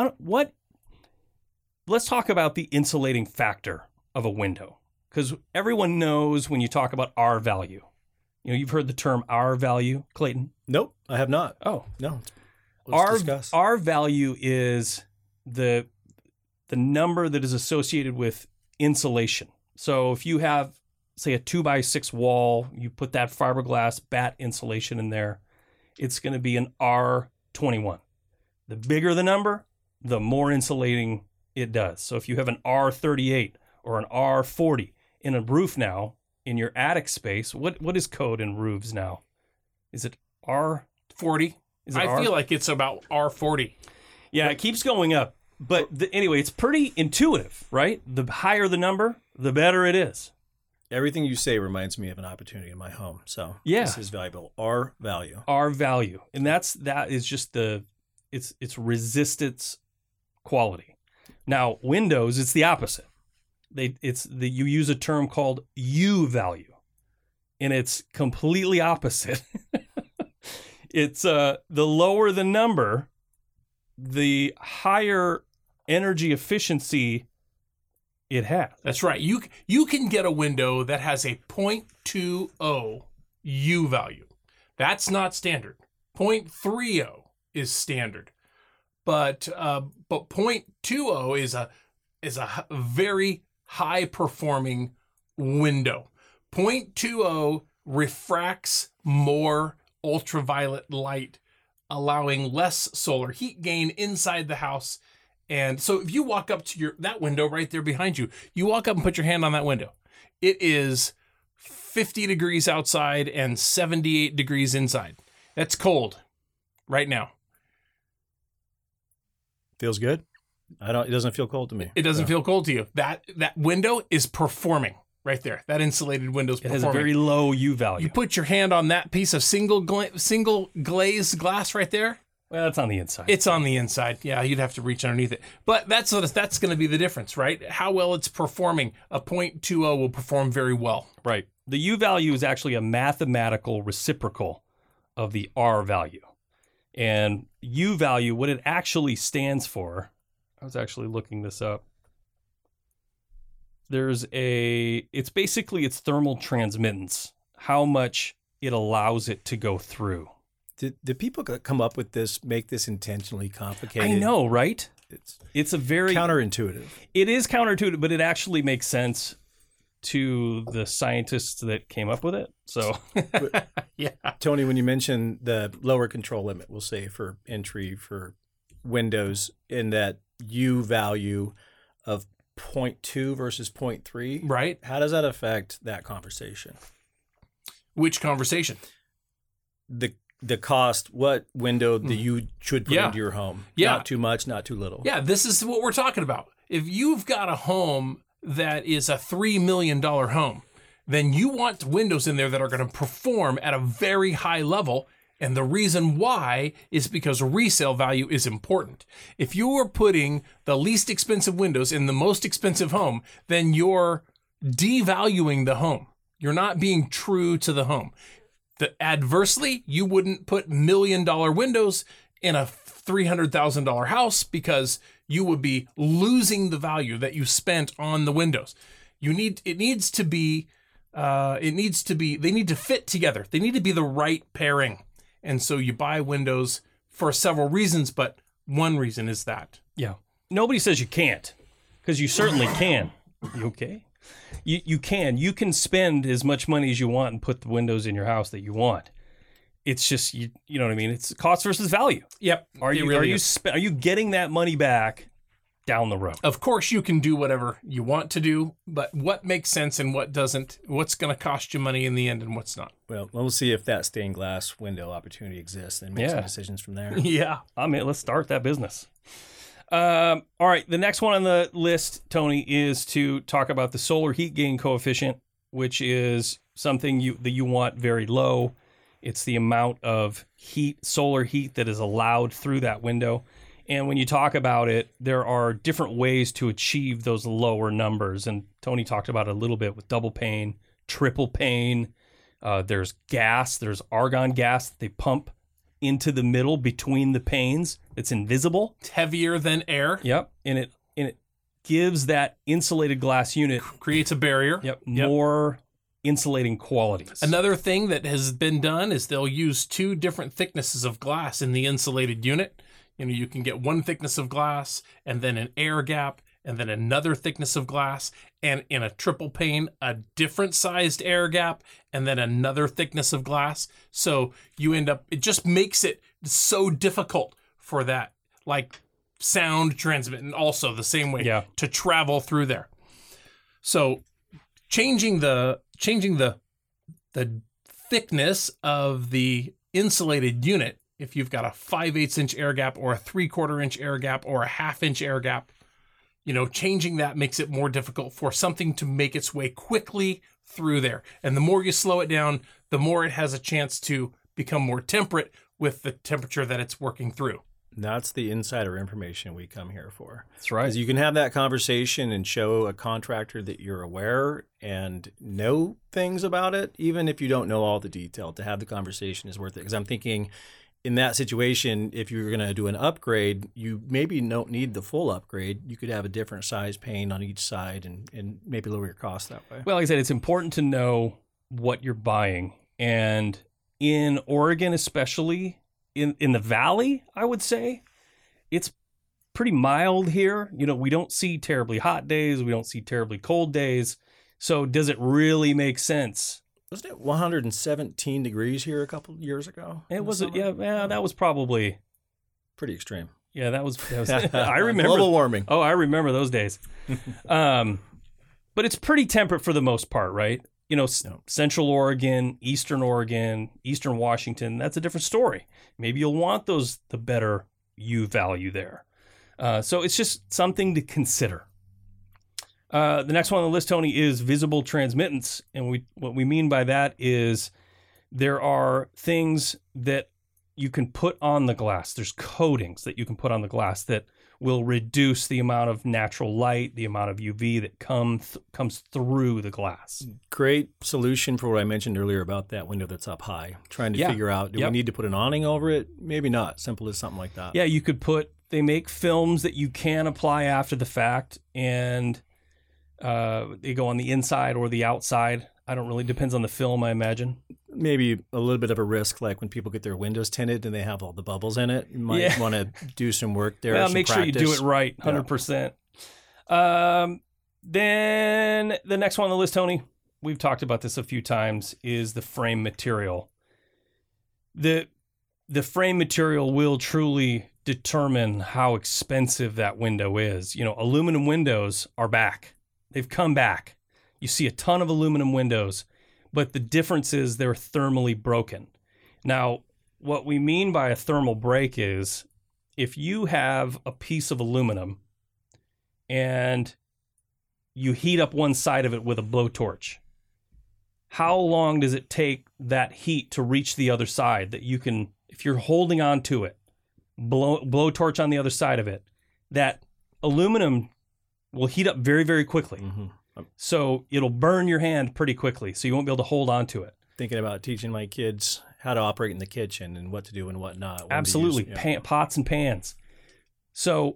let's talk about the insulating factor of a window. Because everyone knows when you talk about R value. You've heard the term R value, Clayton?
Nope, I have not.
Oh.
No. Let's discuss.
R value is the number that is associated with insulation. So if you have, say, a 2x6 wall, you put that fiberglass batt insulation in there, it's going to be an R21. The bigger the number, the more insulating it does. So if you have an R38 or an R40 in a roof now, in your attic space, what is code in roofs now? Is it R40?
I feel like it's about R40.
Yeah, it keeps going up. But anyway, it's pretty intuitive, right? The higher the number, the better it is.
Everything you say reminds me of an opportunity in my home. So this is valuable. R value.
R value. And that is just it's resistance quality. Now, Windows, it's the opposite. You use a term called U value. And it's completely opposite. It's the lower the number, the higher energy efficiency it has.
That's right. You can get a window that has a 0.20 U value. That's not standard. 0.30 is standard. But 0.20 is a very high performing window. 0.20 refracts more ultraviolet light, allowing less solar heat gain inside the house. And so if you walk up to that window right there behind you, you walk up and put your hand on that window. It is 50 degrees outside and 78 degrees inside. That's cold right now.
Feels good? It doesn't feel cold to me.
It doesn't feel cold to you. That window is performing. right there. That insulated window's
It has
performing.
a very low U value.
You put your hand on that piece of single glazed glass right there.
Well, it's on the inside.
It's on the inside. Yeah, you'd have to reach underneath it. But that's going to be the difference, right? How well it's performing. A .20 will perform very well.
Right. The U value is actually a mathematical reciprocal of the R value. And U value, what it actually stands for, I was actually looking this up. It's basically its thermal transmittance, how much it allows it to go through.
Did people come up with this, make this intentionally complicated?
I know, right? It's a very
counterintuitive.
It is counterintuitive, but it actually makes sense to the scientists that came up with it. So,
yeah.
Tony, when you mentioned the lower control limit, we'll say for entry for Windows, in that U value of 0.2 versus 0.3,
right?
How does that affect that conversation?
Which conversation?
The cost, what window that you should put into your home.
Yeah.
Not too much, not too little.
Yeah, this is what we're talking about. If you've got a home that is a $3 million home, then you want windows in there that are going to perform at a very high level. And the reason why is because resale value is important. If you are putting the least expensive windows in the most expensive home, then you're devaluing the home. You're not being true to the home. Adversely, you wouldn't put $1 million windows in a $300,000 house because you would be losing the value that you spent on the windows. They need to fit together. They need to be the right pairing. And so you buy windows for several reasons, but one reason is that.
yeah. Nobody says you can't, because you certainly can. You okay? You can. You can spend as much money as you want and put the windows in your house that you want. It's just, you know what I mean? It's cost versus value.
Yep.
Are you getting that money back down the road?
Of course, you can do whatever you want to do, but what makes sense and what doesn't? What's going to cost you money in the end and what's not?
Well, we'll see if that stained glass window opportunity exists and make some decisions from there.
Yeah.
I mean, let's start that business. All right. The next one on the list, Tony, is to talk about the solar heat gain coefficient, which is something that you want very low. It's the amount of solar heat that is allowed through that window. And when you talk about it, there are different ways to achieve those lower numbers. And Tony talked about it a little bit with double pane, triple pane. There's gas. There's argon gas that they pump into the middle between the panes. It's invisible.
It's heavier than air.
Yep. And it gives that insulated glass unit.
Creates a barrier.
Yep. More insulating qualities.
Another thing that has been done is they'll use 2 different thicknesses of glass in the insulated unit. You know, you can get one thickness of glass and then an air gap and then another thickness of glass, and in a triple pane, a different sized air gap and then another thickness of glass. So you end up, it just makes it so difficult for that, like sound transmitting also the same way to travel through there. So changing the thickness of the insulated unit, if you've got a 5/8 inch air gap or a 3/4 inch air gap or a 1/2 inch air gap, you know, changing that makes it more difficult for something to make its way quickly through there. And the more you slow it down, the more it has a chance to become more temperate with the temperature that it's working through.
That's the insider information we come here for.
That's right.
Because you can have that conversation and show a contractor that you're aware and know things about it, even if you don't know all the detail. To have the conversation is worth it. Because I'm thinking, in that situation, if you're going to do an upgrade, you maybe don't need the full upgrade. You could have a different size pane on each side and maybe lower your cost that way.
Well, like I said, it's important to know what you're buying. And in Oregon, especially in the valley, I would say, it's pretty mild here. You know, we don't see terribly hot days. We don't see terribly cold days. So does it really make sense?
Wasn't it 117 degrees here a couple of years ago?
It was, that was probably
pretty extreme.
Yeah, that was I remember
global warming.
Oh, I remember those days. But it's pretty temperate for the most part, right? You know, Central Oregon, Eastern Washington, that's a different story. Maybe you'll want the better U value there. So it's just something to consider. The next one on the list, Tony, is visible transmittance. And what we mean by that is there are things that you can put on the glass. There's coatings that you can put on the glass that will reduce the amount of natural light, the amount of UV that comes through the glass.
Great solution for what I mentioned earlier about that window that's up high. Trying to figure out, do we need to put an awning over it? Maybe not. Simple as something like that.
Yeah, you could they make films that you can apply after the fact, and they go on the inside or the outside. I don't really, depends on the film, I imagine.
Maybe a little bit of a risk, like when people get their windows tinted and they have all the bubbles in it. You might want to do some work there.
Well, make sure you do it right, 100%. Then the next one on the list, Tony, we've talked about this a few times, is the frame material. The frame material will truly determine how expensive that window is. You know, aluminum windows are back. They've come back. You see a ton of aluminum windows, but the difference is they're thermally broken. Now, what we mean by a thermal break is if you have a piece of aluminum and you heat up one side of it with a blowtorch, how long does it take that heat to reach the other side that you can, if you're holding on to it, blowtorch on the other side of it, that aluminum will heat up very, very quickly. Mm-hmm. So it'll burn your hand pretty quickly, so you won't be able to hold on to it.
Thinking about teaching my kids how to operate in the kitchen and what to do and what not.
Absolutely, pots and pans. So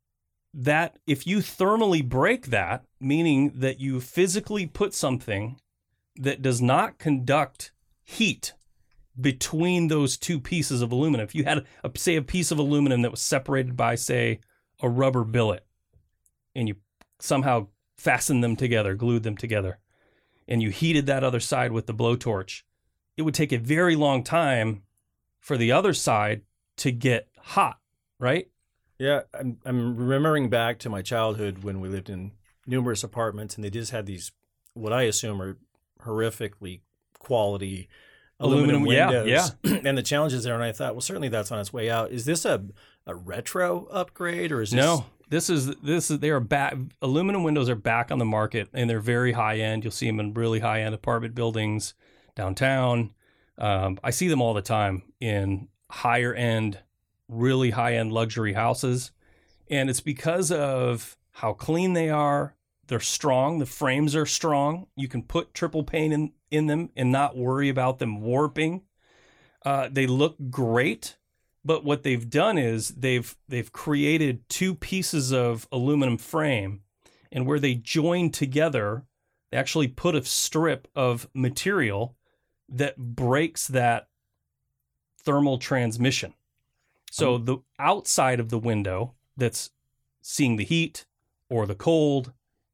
that if you thermally break that, meaning that you physically put something that does not conduct heat between those two pieces of aluminum. If you had, say, a piece of aluminum that was separated by, say, a rubber billet, and you somehow fastened them together, glued them together, and you heated that other side with the blowtorch, it would take a very long time for the other side to get hot, right?
Yeah, I'm remembering back to my childhood when we lived in numerous apartments, and they just had these, what I assume are horrifically quality aluminum windows.
Yeah.
And the challenges there, and I thought, well, certainly that's on its way out. Is this a retro upgrade, or is this...
No. This is they are back. Aluminum windows are back on the market, and they're very high end. You'll see them in really high end apartment buildings downtown. I see them all the time in higher end, really high end luxury houses, and it's because of how clean they are. They're strong. The frames are strong. You can put triple pane in them and not worry about them warping. They look great. But what they've done is they've created two pieces of aluminum frame, and where they join together, they actually put a strip of material that breaks that thermal transmission. So the outside of the window that's seeing the heat or the cold,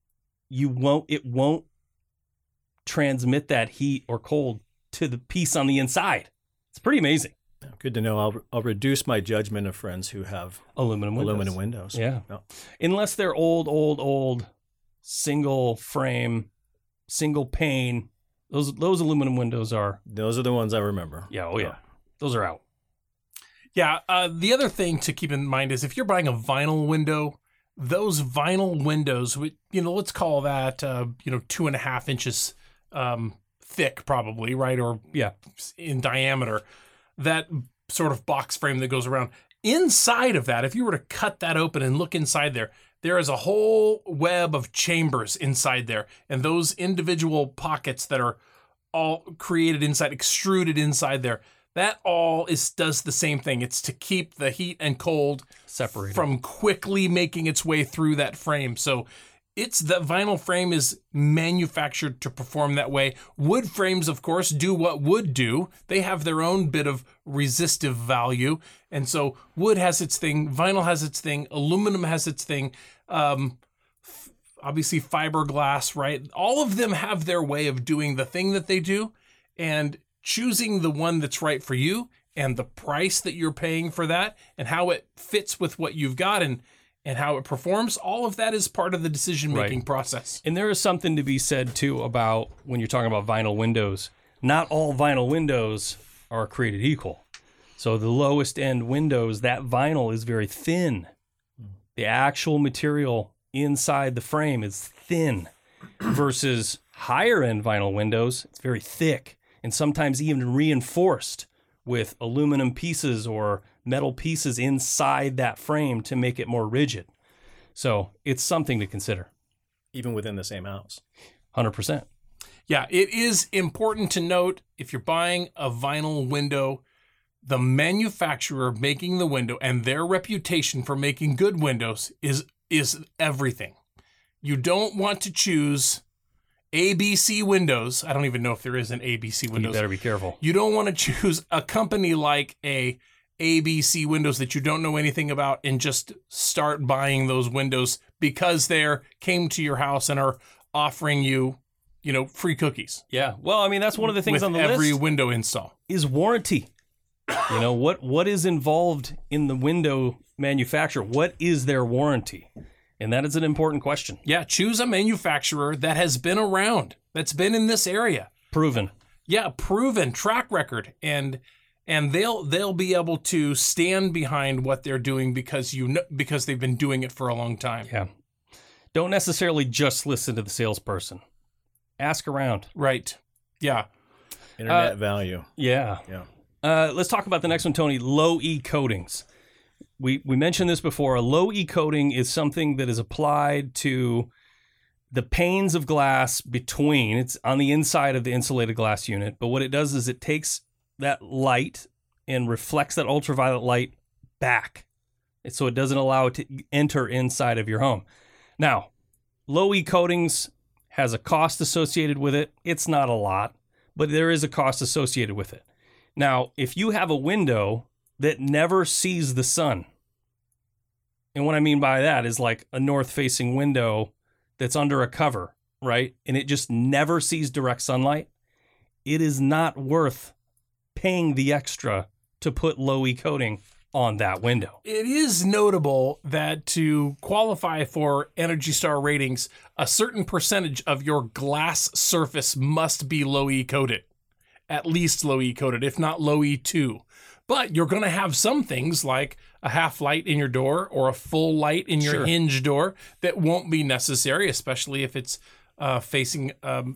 it won't transmit that heat or cold to the piece on the inside. It's pretty amazing.
Good to know. I'll reduce my judgment of friends who have
aluminum windows.
Yeah.
No. Unless they're old, single frame, single pane. Those aluminum windows are...
Those are the ones I remember.
Yeah, yeah. Those are out.
Yeah, the other thing to keep in mind is if you're buying a vinyl window, those vinyl windows, let's call that, 2.5 inches thick probably, right? Or, in diameter. That sort of box frame that goes around. Inside of that, if you were to cut that open and look inside there, there is a whole web of chambers inside there. And those individual pockets that are all created inside, extruded inside there, that all does the same thing. It's to keep the heat and cold
separated
from quickly making its way through that frame. So that vinyl frame is manufactured to perform that way. Wood frames, of course, do what wood do. They have their own bit of resistive value. And so wood has its thing, vinyl has its thing, aluminum has its thing, obviously fiberglass, right? All of them have their way of doing the thing that they do, and choosing the one that's right for you and the price that you're paying for that and how it fits with what you've got and how it performs, all of that is part of the decision-making process.
And there is something to be said, too, about when you're talking about vinyl windows. Not all vinyl windows are created equal. So the lowest end windows, that vinyl is very thin. The actual material inside the frame is thin versus higher end vinyl windows. It's very thick and sometimes even reinforced with aluminum pieces or metal pieces inside that frame to make it more rigid. So it's something to consider.
Even within the same house.
100%.
Yeah, it is important to note if you're buying a vinyl window, the manufacturer making the window and their reputation for making good windows is everything. You don't want to choose ABC Windows. I don't even know if there is an ABC Windows.
You better be careful.
You don't want to choose a company like a ABC Windows that you don't know anything about and just start buying those windows because they came to your house and are offering you, free cookies.
Yeah. Well, I mean, that's one of the things
with
on the
every
list
window install.
is warranty. What is involved in the window manufacturer? What is their warranty? And that is an important question.
Yeah, choose a manufacturer that has been around, that's been in this area.
Proven.
Yeah, proven track record, and they'll be able to stand behind what they're doing because they've been doing it for a long time.
Yeah. Don't necessarily just listen to the salesperson. Ask around.
Right. Yeah.
Internet value.
Yeah.
Yeah.
Let's talk about the next one, Tony. Low E coatings. We mentioned this before. A low E coating is something that is applied to the panes of glass between. It's on the inside of the insulated glass unit. But what it does is it takes that light and reflects that ultraviolet light back. So it doesn't allow it to enter inside of your home. Now, low E coatings has a cost associated with it. It's not a lot, but there is a cost associated with it. Now, if you have a window that never sees the sun, and what I mean by that is like a north-facing window that's under a cover, right? And it just never sees direct sunlight, it is not worth paying the extra to put low E coating on that window.
It is notable that to qualify for Energy Star ratings, a certain percentage of your glass surface must be low E coated. At least low E coated, if not low E2. But you're going to have some things like a half light in your door or a full light in your hinge door that won't be necessary, especially if it's facing,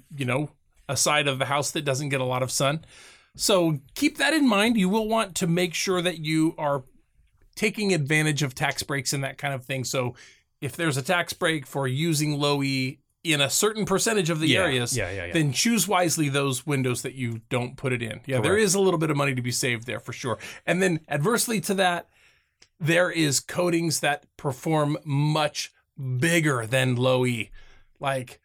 a side of the house that doesn't get a lot of sun. So keep that in mind. You will want to make sure that you are taking advantage of tax breaks and that kind of thing. So if there's a tax break for using low E in a certain percentage of the areas, then choose wisely those windows that you don't put it in. Yeah, there is a little bit of money to be saved there for sure. And then adversely to that, there is coatings that perform much bigger than low E, like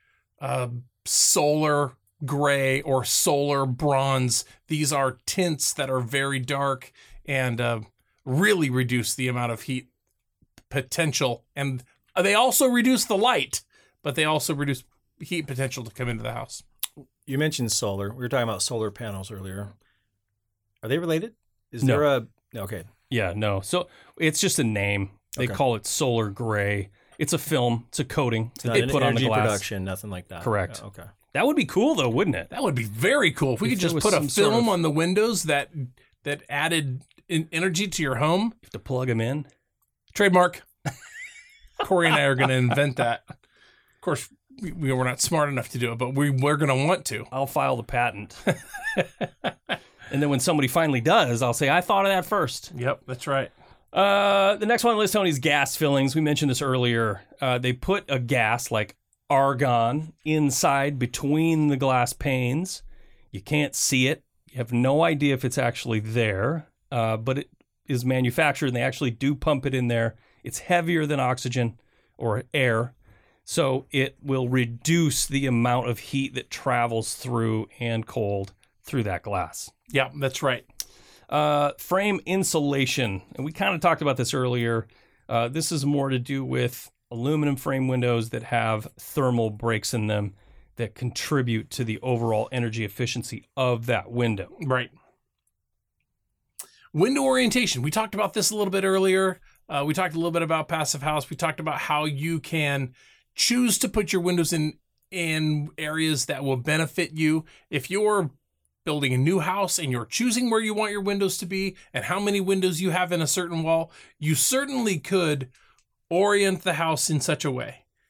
solar gray or solar bronze. These are tints that are very dark and really reduce the amount of heat potential. And they also reduce the light, but they also reduce heat potential to come into the house.
You mentioned solar. We were talking about solar panels earlier. Are they related? Is
No.
there a... Okay.
Yeah, no. So it's just a name. They
Okay.
call it solar gray. It's a film. It's a coating
It's
that
not
they
an
put on the
energy
glass.
production, nothing like that.
Correct.
Yeah, okay.
That would be cool, though, wouldn't it?
That would be very cool. If we
If
could
there
just
was
put a
some sort
film
of-
on the windows that added energy to your home.
You have to plug them in.
Trademark. Corey and I are going to invent that. Of course, we were not smart enough to do it, but we're going to want to.
I'll file the patent. And then when somebody finally does, I'll say, I thought of that first.
Yep, that's right.
The next one on the list, Tony, is gas fillings. We mentioned this earlier. They put a gas like argon inside between the glass panes. You can't see it. You have no idea if it's actually there, but it is manufactured, and they actually do pump it in there. It's heavier than oxygen or air, so it will reduce the amount of heat that travels through and cold through that glass.
Yeah, that's right.
Frame insulation. And we kind of talked about this earlier. This is more to do with aluminum frame windows that have thermal breaks in them that contribute to the overall energy efficiency of that window.
Right. Window orientation. We talked about this a little bit earlier. We talked a little bit about Passive House. We talked about how you can choose to put your windows in areas that will benefit you. If you're building a new house and you're choosing where you want your windows to be and how many windows you have in a certain wall, you certainly could orient the house in such a way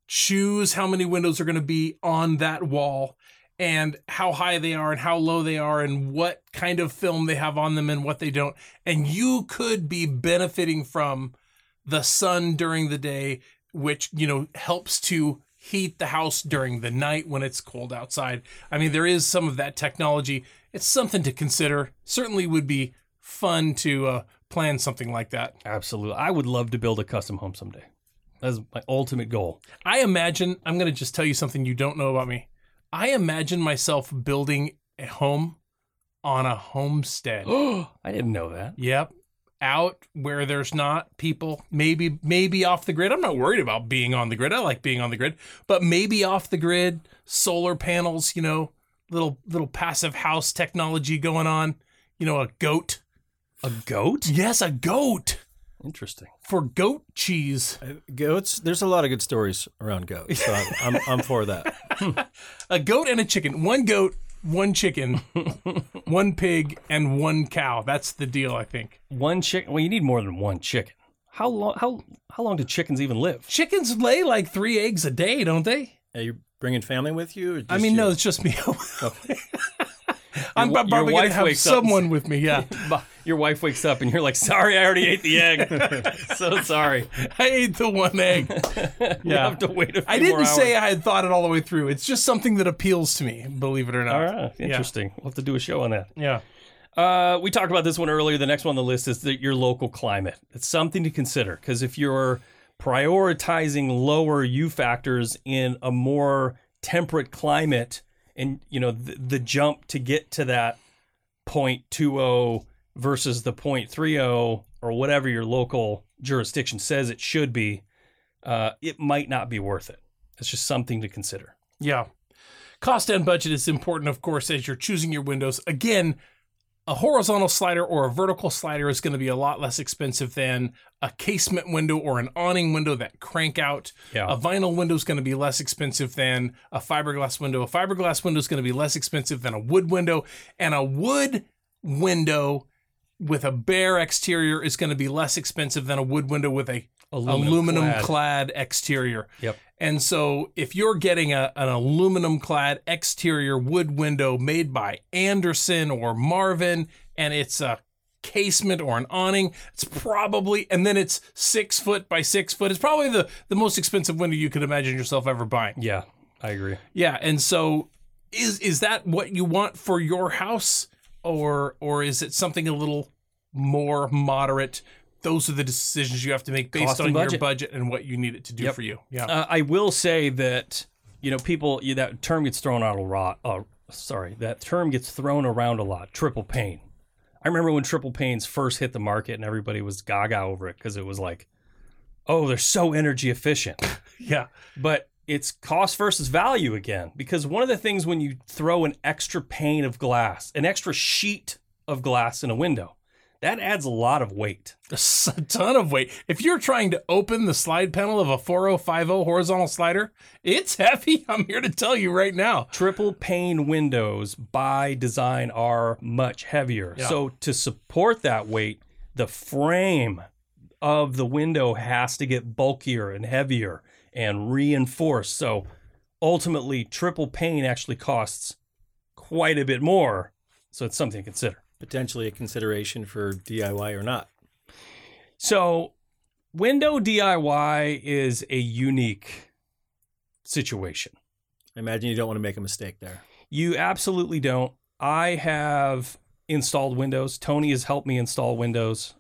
choose how many windows are going to be on that wall and how high they are and how low they are and what kind of film they have on them and what they don't. And you could be benefiting from the sun during the day, which, helps to heat the house during the night when it's cold outside. I mean, there is some of that technology. It's something to consider. Certainly would be fun to plan something like that.
Absolutely. I would love to build a custom home someday. That's my ultimate goal.
I imagine, I'm going to just tell you something you don't know about me. I imagine myself building a home on a homestead.
I didn't know that.
Yep. Out where there's not people, maybe off the grid. I'm not worried about being on the grid. I like being on the grid, but maybe off the grid, solar panels, little passive house technology going on, a goat.
A goat?
Yes, a goat.
Interesting.
For goat cheese.
Goats, there's a lot of good stories around goats, so I'm for that.
A goat and a chicken. One goat, one chicken, one pig, and one cow. That's the deal, I think.
One chicken? Well, you need more than one chicken. How long do chickens even live?
Chickens lay like 3 eggs a day, don't they?
Are you bringing family with you? Or just
No,
you?
it's just me.
Okay.
I'm
Your
probably going to
wife
have
wakes up-
someone with me, yeah.
Your wife wakes up and you're like, sorry, I already ate the egg. So sorry.
I ate the one egg.
You have to wait a few
I
more
didn't
hours.
say I had thought it all the way through. It's just something that appeals to me, believe it or not.
All right. Interesting. We'll have to do a show on that.
Yeah.
We talked about this one earlier. The next one on the list is your local climate. It's something to consider because if you're prioritizing lower U factors in a more temperate climate and, the jump to get to that 0.20 versus the 0.30 or whatever your local jurisdiction says it should be, it might not be worth it. It's just something to consider.
Yeah. Cost and budget is important, of course, as you're choosing your windows. Again, a horizontal slider or a vertical slider is going to be a lot less expensive than a casement window or an awning window that crank out.
Yeah.
A vinyl window is going to be less expensive than a fiberglass window. A fiberglass window is going to be less expensive than a wood window. And a wood window with a bare exterior is going to be less expensive than a wood window with a aluminum clad exterior.
Yep.
And so if you're getting an aluminum clad exterior wood window made by Anderson or Marvin, and it's a casement or an awning, it's probably, and then it's 6 foot by 6 foot, it's probably the most expensive window you could imagine yourself ever buying.
Yeah, I agree.
Yeah. And so is that what you want for your house, or is it something a little more moderate? Those are the decisions you have to make based on your budget and what you need it to do for you. Yeah.
I will say that, people, that term gets thrown out a lot. That term gets thrown around a lot. Triple pane. I remember when triple panes first hit the market and everybody was gaga over it because it was like, oh, they're so energy efficient.
Yeah.
But it's cost versus value again, because one of the things when you throw an extra pane of glass, an extra sheet of glass in a window, that adds a lot of weight.
A ton of weight. If you're trying to open the slide panel of a 4050 horizontal slider, it's heavy. I'm here to tell you right now.
Triple pane windows by design are much heavier.
Yeah.
So to support that weight, the frame of the window has to get bulkier and heavier and reinforced. So ultimately, triple pane actually costs quite a bit more. So it's something to consider.
Potentially a consideration for DIY or not.
So window DIY is a unique situation.
I imagine you don't want to make a mistake there.
You absolutely don't. I have installed windows. Tony has helped me install windows.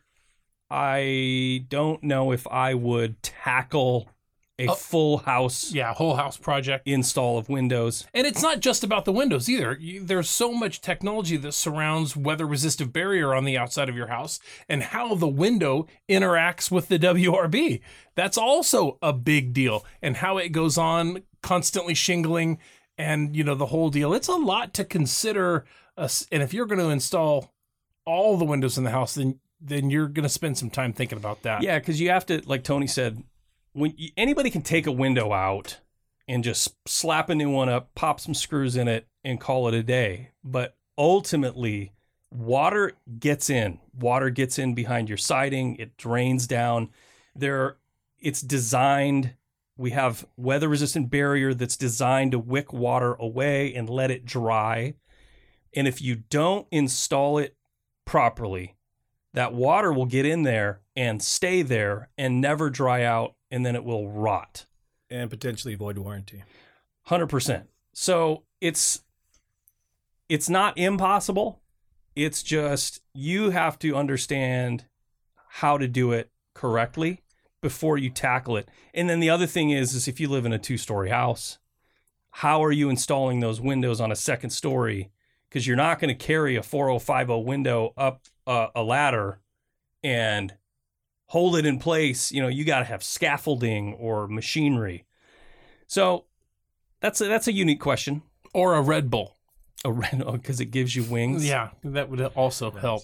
I don't know if I would tackle a full house
whole house project
install of windows.
And it's not just about the windows either. There's so much technology that surrounds weather-resistant barrier on the outside of your house and how the window interacts with the WRB. That's also a big deal. And how it goes on, constantly shingling and, the whole deal. It's a lot to consider. And if you're going to install all the windows in the house, then you're going to spend some time thinking about that.
Yeah, because you have to, like Tony said, anybody can take a window out and just slap a new one up, pop some screws in it, and call it a day. But ultimately, water gets in. Water gets in behind your siding. It drains down. It's designed We have weather-resistant barrier that's designed to wick water away and let it dry. And if you don't install it properly, that water will get in there and stay there and never dry out, and then it will rot.
And potentially void warranty.
100%. So it's not impossible. It's just you have to understand how to do it correctly before you tackle it. And then the other thing is if you live in a 2-story house, how are you installing those windows on a second story? Because you're not going to carry a 4050 window up a ladder and hold it in place. You know, you got to have scaffolding or machinery. So that's a unique question.
Or a Red Bull.
Because it gives you wings.
Yeah, that would also help.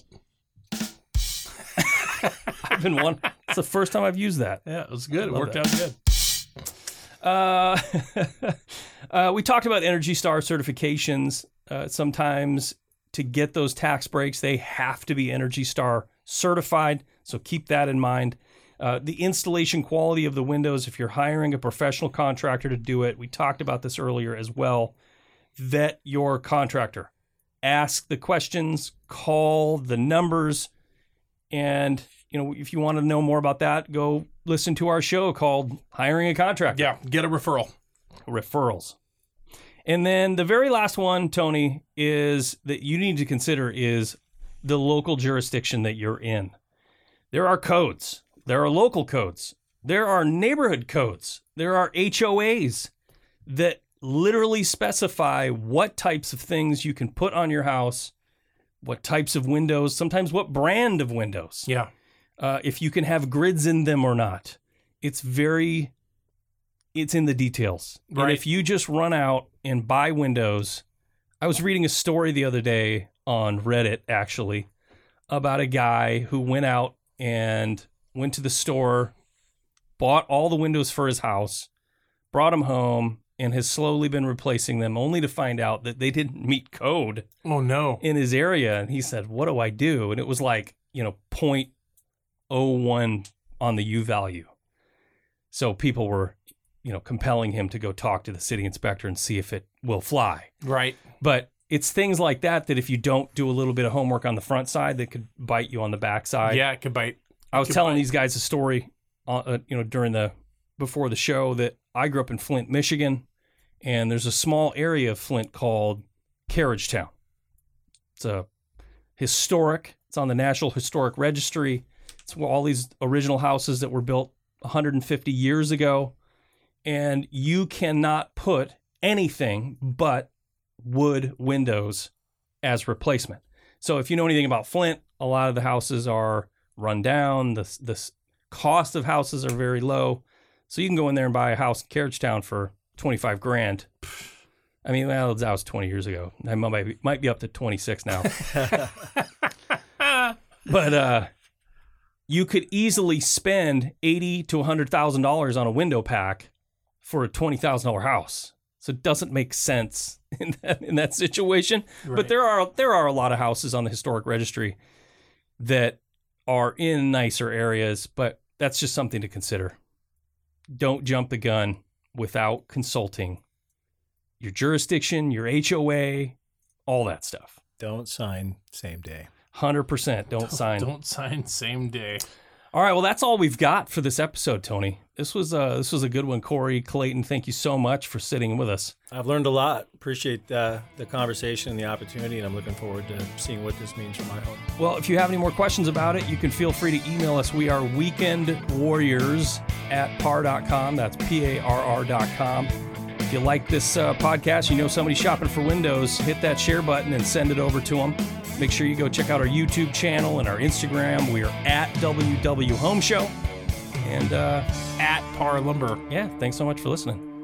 I've been one. It's the first time I've used that.
Yeah, it was good. It
Love
worked
that.
out good.
We talked about Energy Star certifications. Sometimes to get those tax breaks, they have to be Energy Star certified. So keep that in mind. The installation quality of the windows, if you're hiring a professional contractor to do it, we talked about this earlier as well. Vet your contractor. Ask the questions, call the numbers, and if you want to know more about that, go listen to our show called Hiring a Contractor.
Yeah, get a referral.
Referrals. And then the very last one, Tony, is that you need to consider is the local jurisdiction that you're in. There are codes. There are local codes. There are neighborhood codes. There are HOAs that literally specify what types of things you can put on your house, what types of windows, sometimes what brand of windows.
Yeah.
If you can have grids in them or not. It's in the details.
Right.
And if you just run out and buy windows, I was reading a story the other day on Reddit, actually, about a guy who went out and went to the store, bought all the windows for his house, brought them home, and has slowly been replacing them, only to find out that they didn't meet code.
Oh, no.
In his area. And he said, what do I do? And it was like, 0.01 on the U value. So people were, compelling him to go talk to the city inspector and see if it will fly.
Right.
But it's things like that if you don't do a little bit of homework on the front side, that could bite you on the back side.
Yeah, it could bite.
I was telling these guys a story, before the show, that I grew up in Flint, Michigan, and there's a small area of Flint called Carriagetown. It's it's on the National Historic Registry. It's all these original houses that were built 150 years ago, and you cannot put anything but wood windows as replacement. So if you know anything about Flint, a lot of the houses are run down. The cost of houses are very low. So you can go in there and buy a house in Carriagetown for $25,000. I mean, well, that was 20 years ago. I might be up to 26 now. But you could easily spend $80,000 to $100,000 on a window pack for a $20,000 house. So it doesn't make sense in that situation. Right. But there are a lot of houses on the historic registry that are in nicer areas, but that's just something to consider. Don't jump the gun without consulting your jurisdiction, your HOA, all that stuff.
Don't sign same day.
100% don't sign.
Don't sign same day.
All right, well, that's all we've got for this episode, Tony. This was a good one. Corey, Clayton, thank you so much for sitting with us.
I've learned a lot. Appreciate the conversation and the opportunity, and I'm looking forward to seeing what this means for my home.
Well, if you have any more questions about it, you can feel free to email us. We are weekendwarriors@par.com. That's PARR.com. If you like this podcast, somebody shopping for windows, hit that share button and send it over to them. Make sure you go check out our YouTube channel and our Instagram. We are at WW Home Show and
at Par Lumber.
Yeah, thanks so much for listening.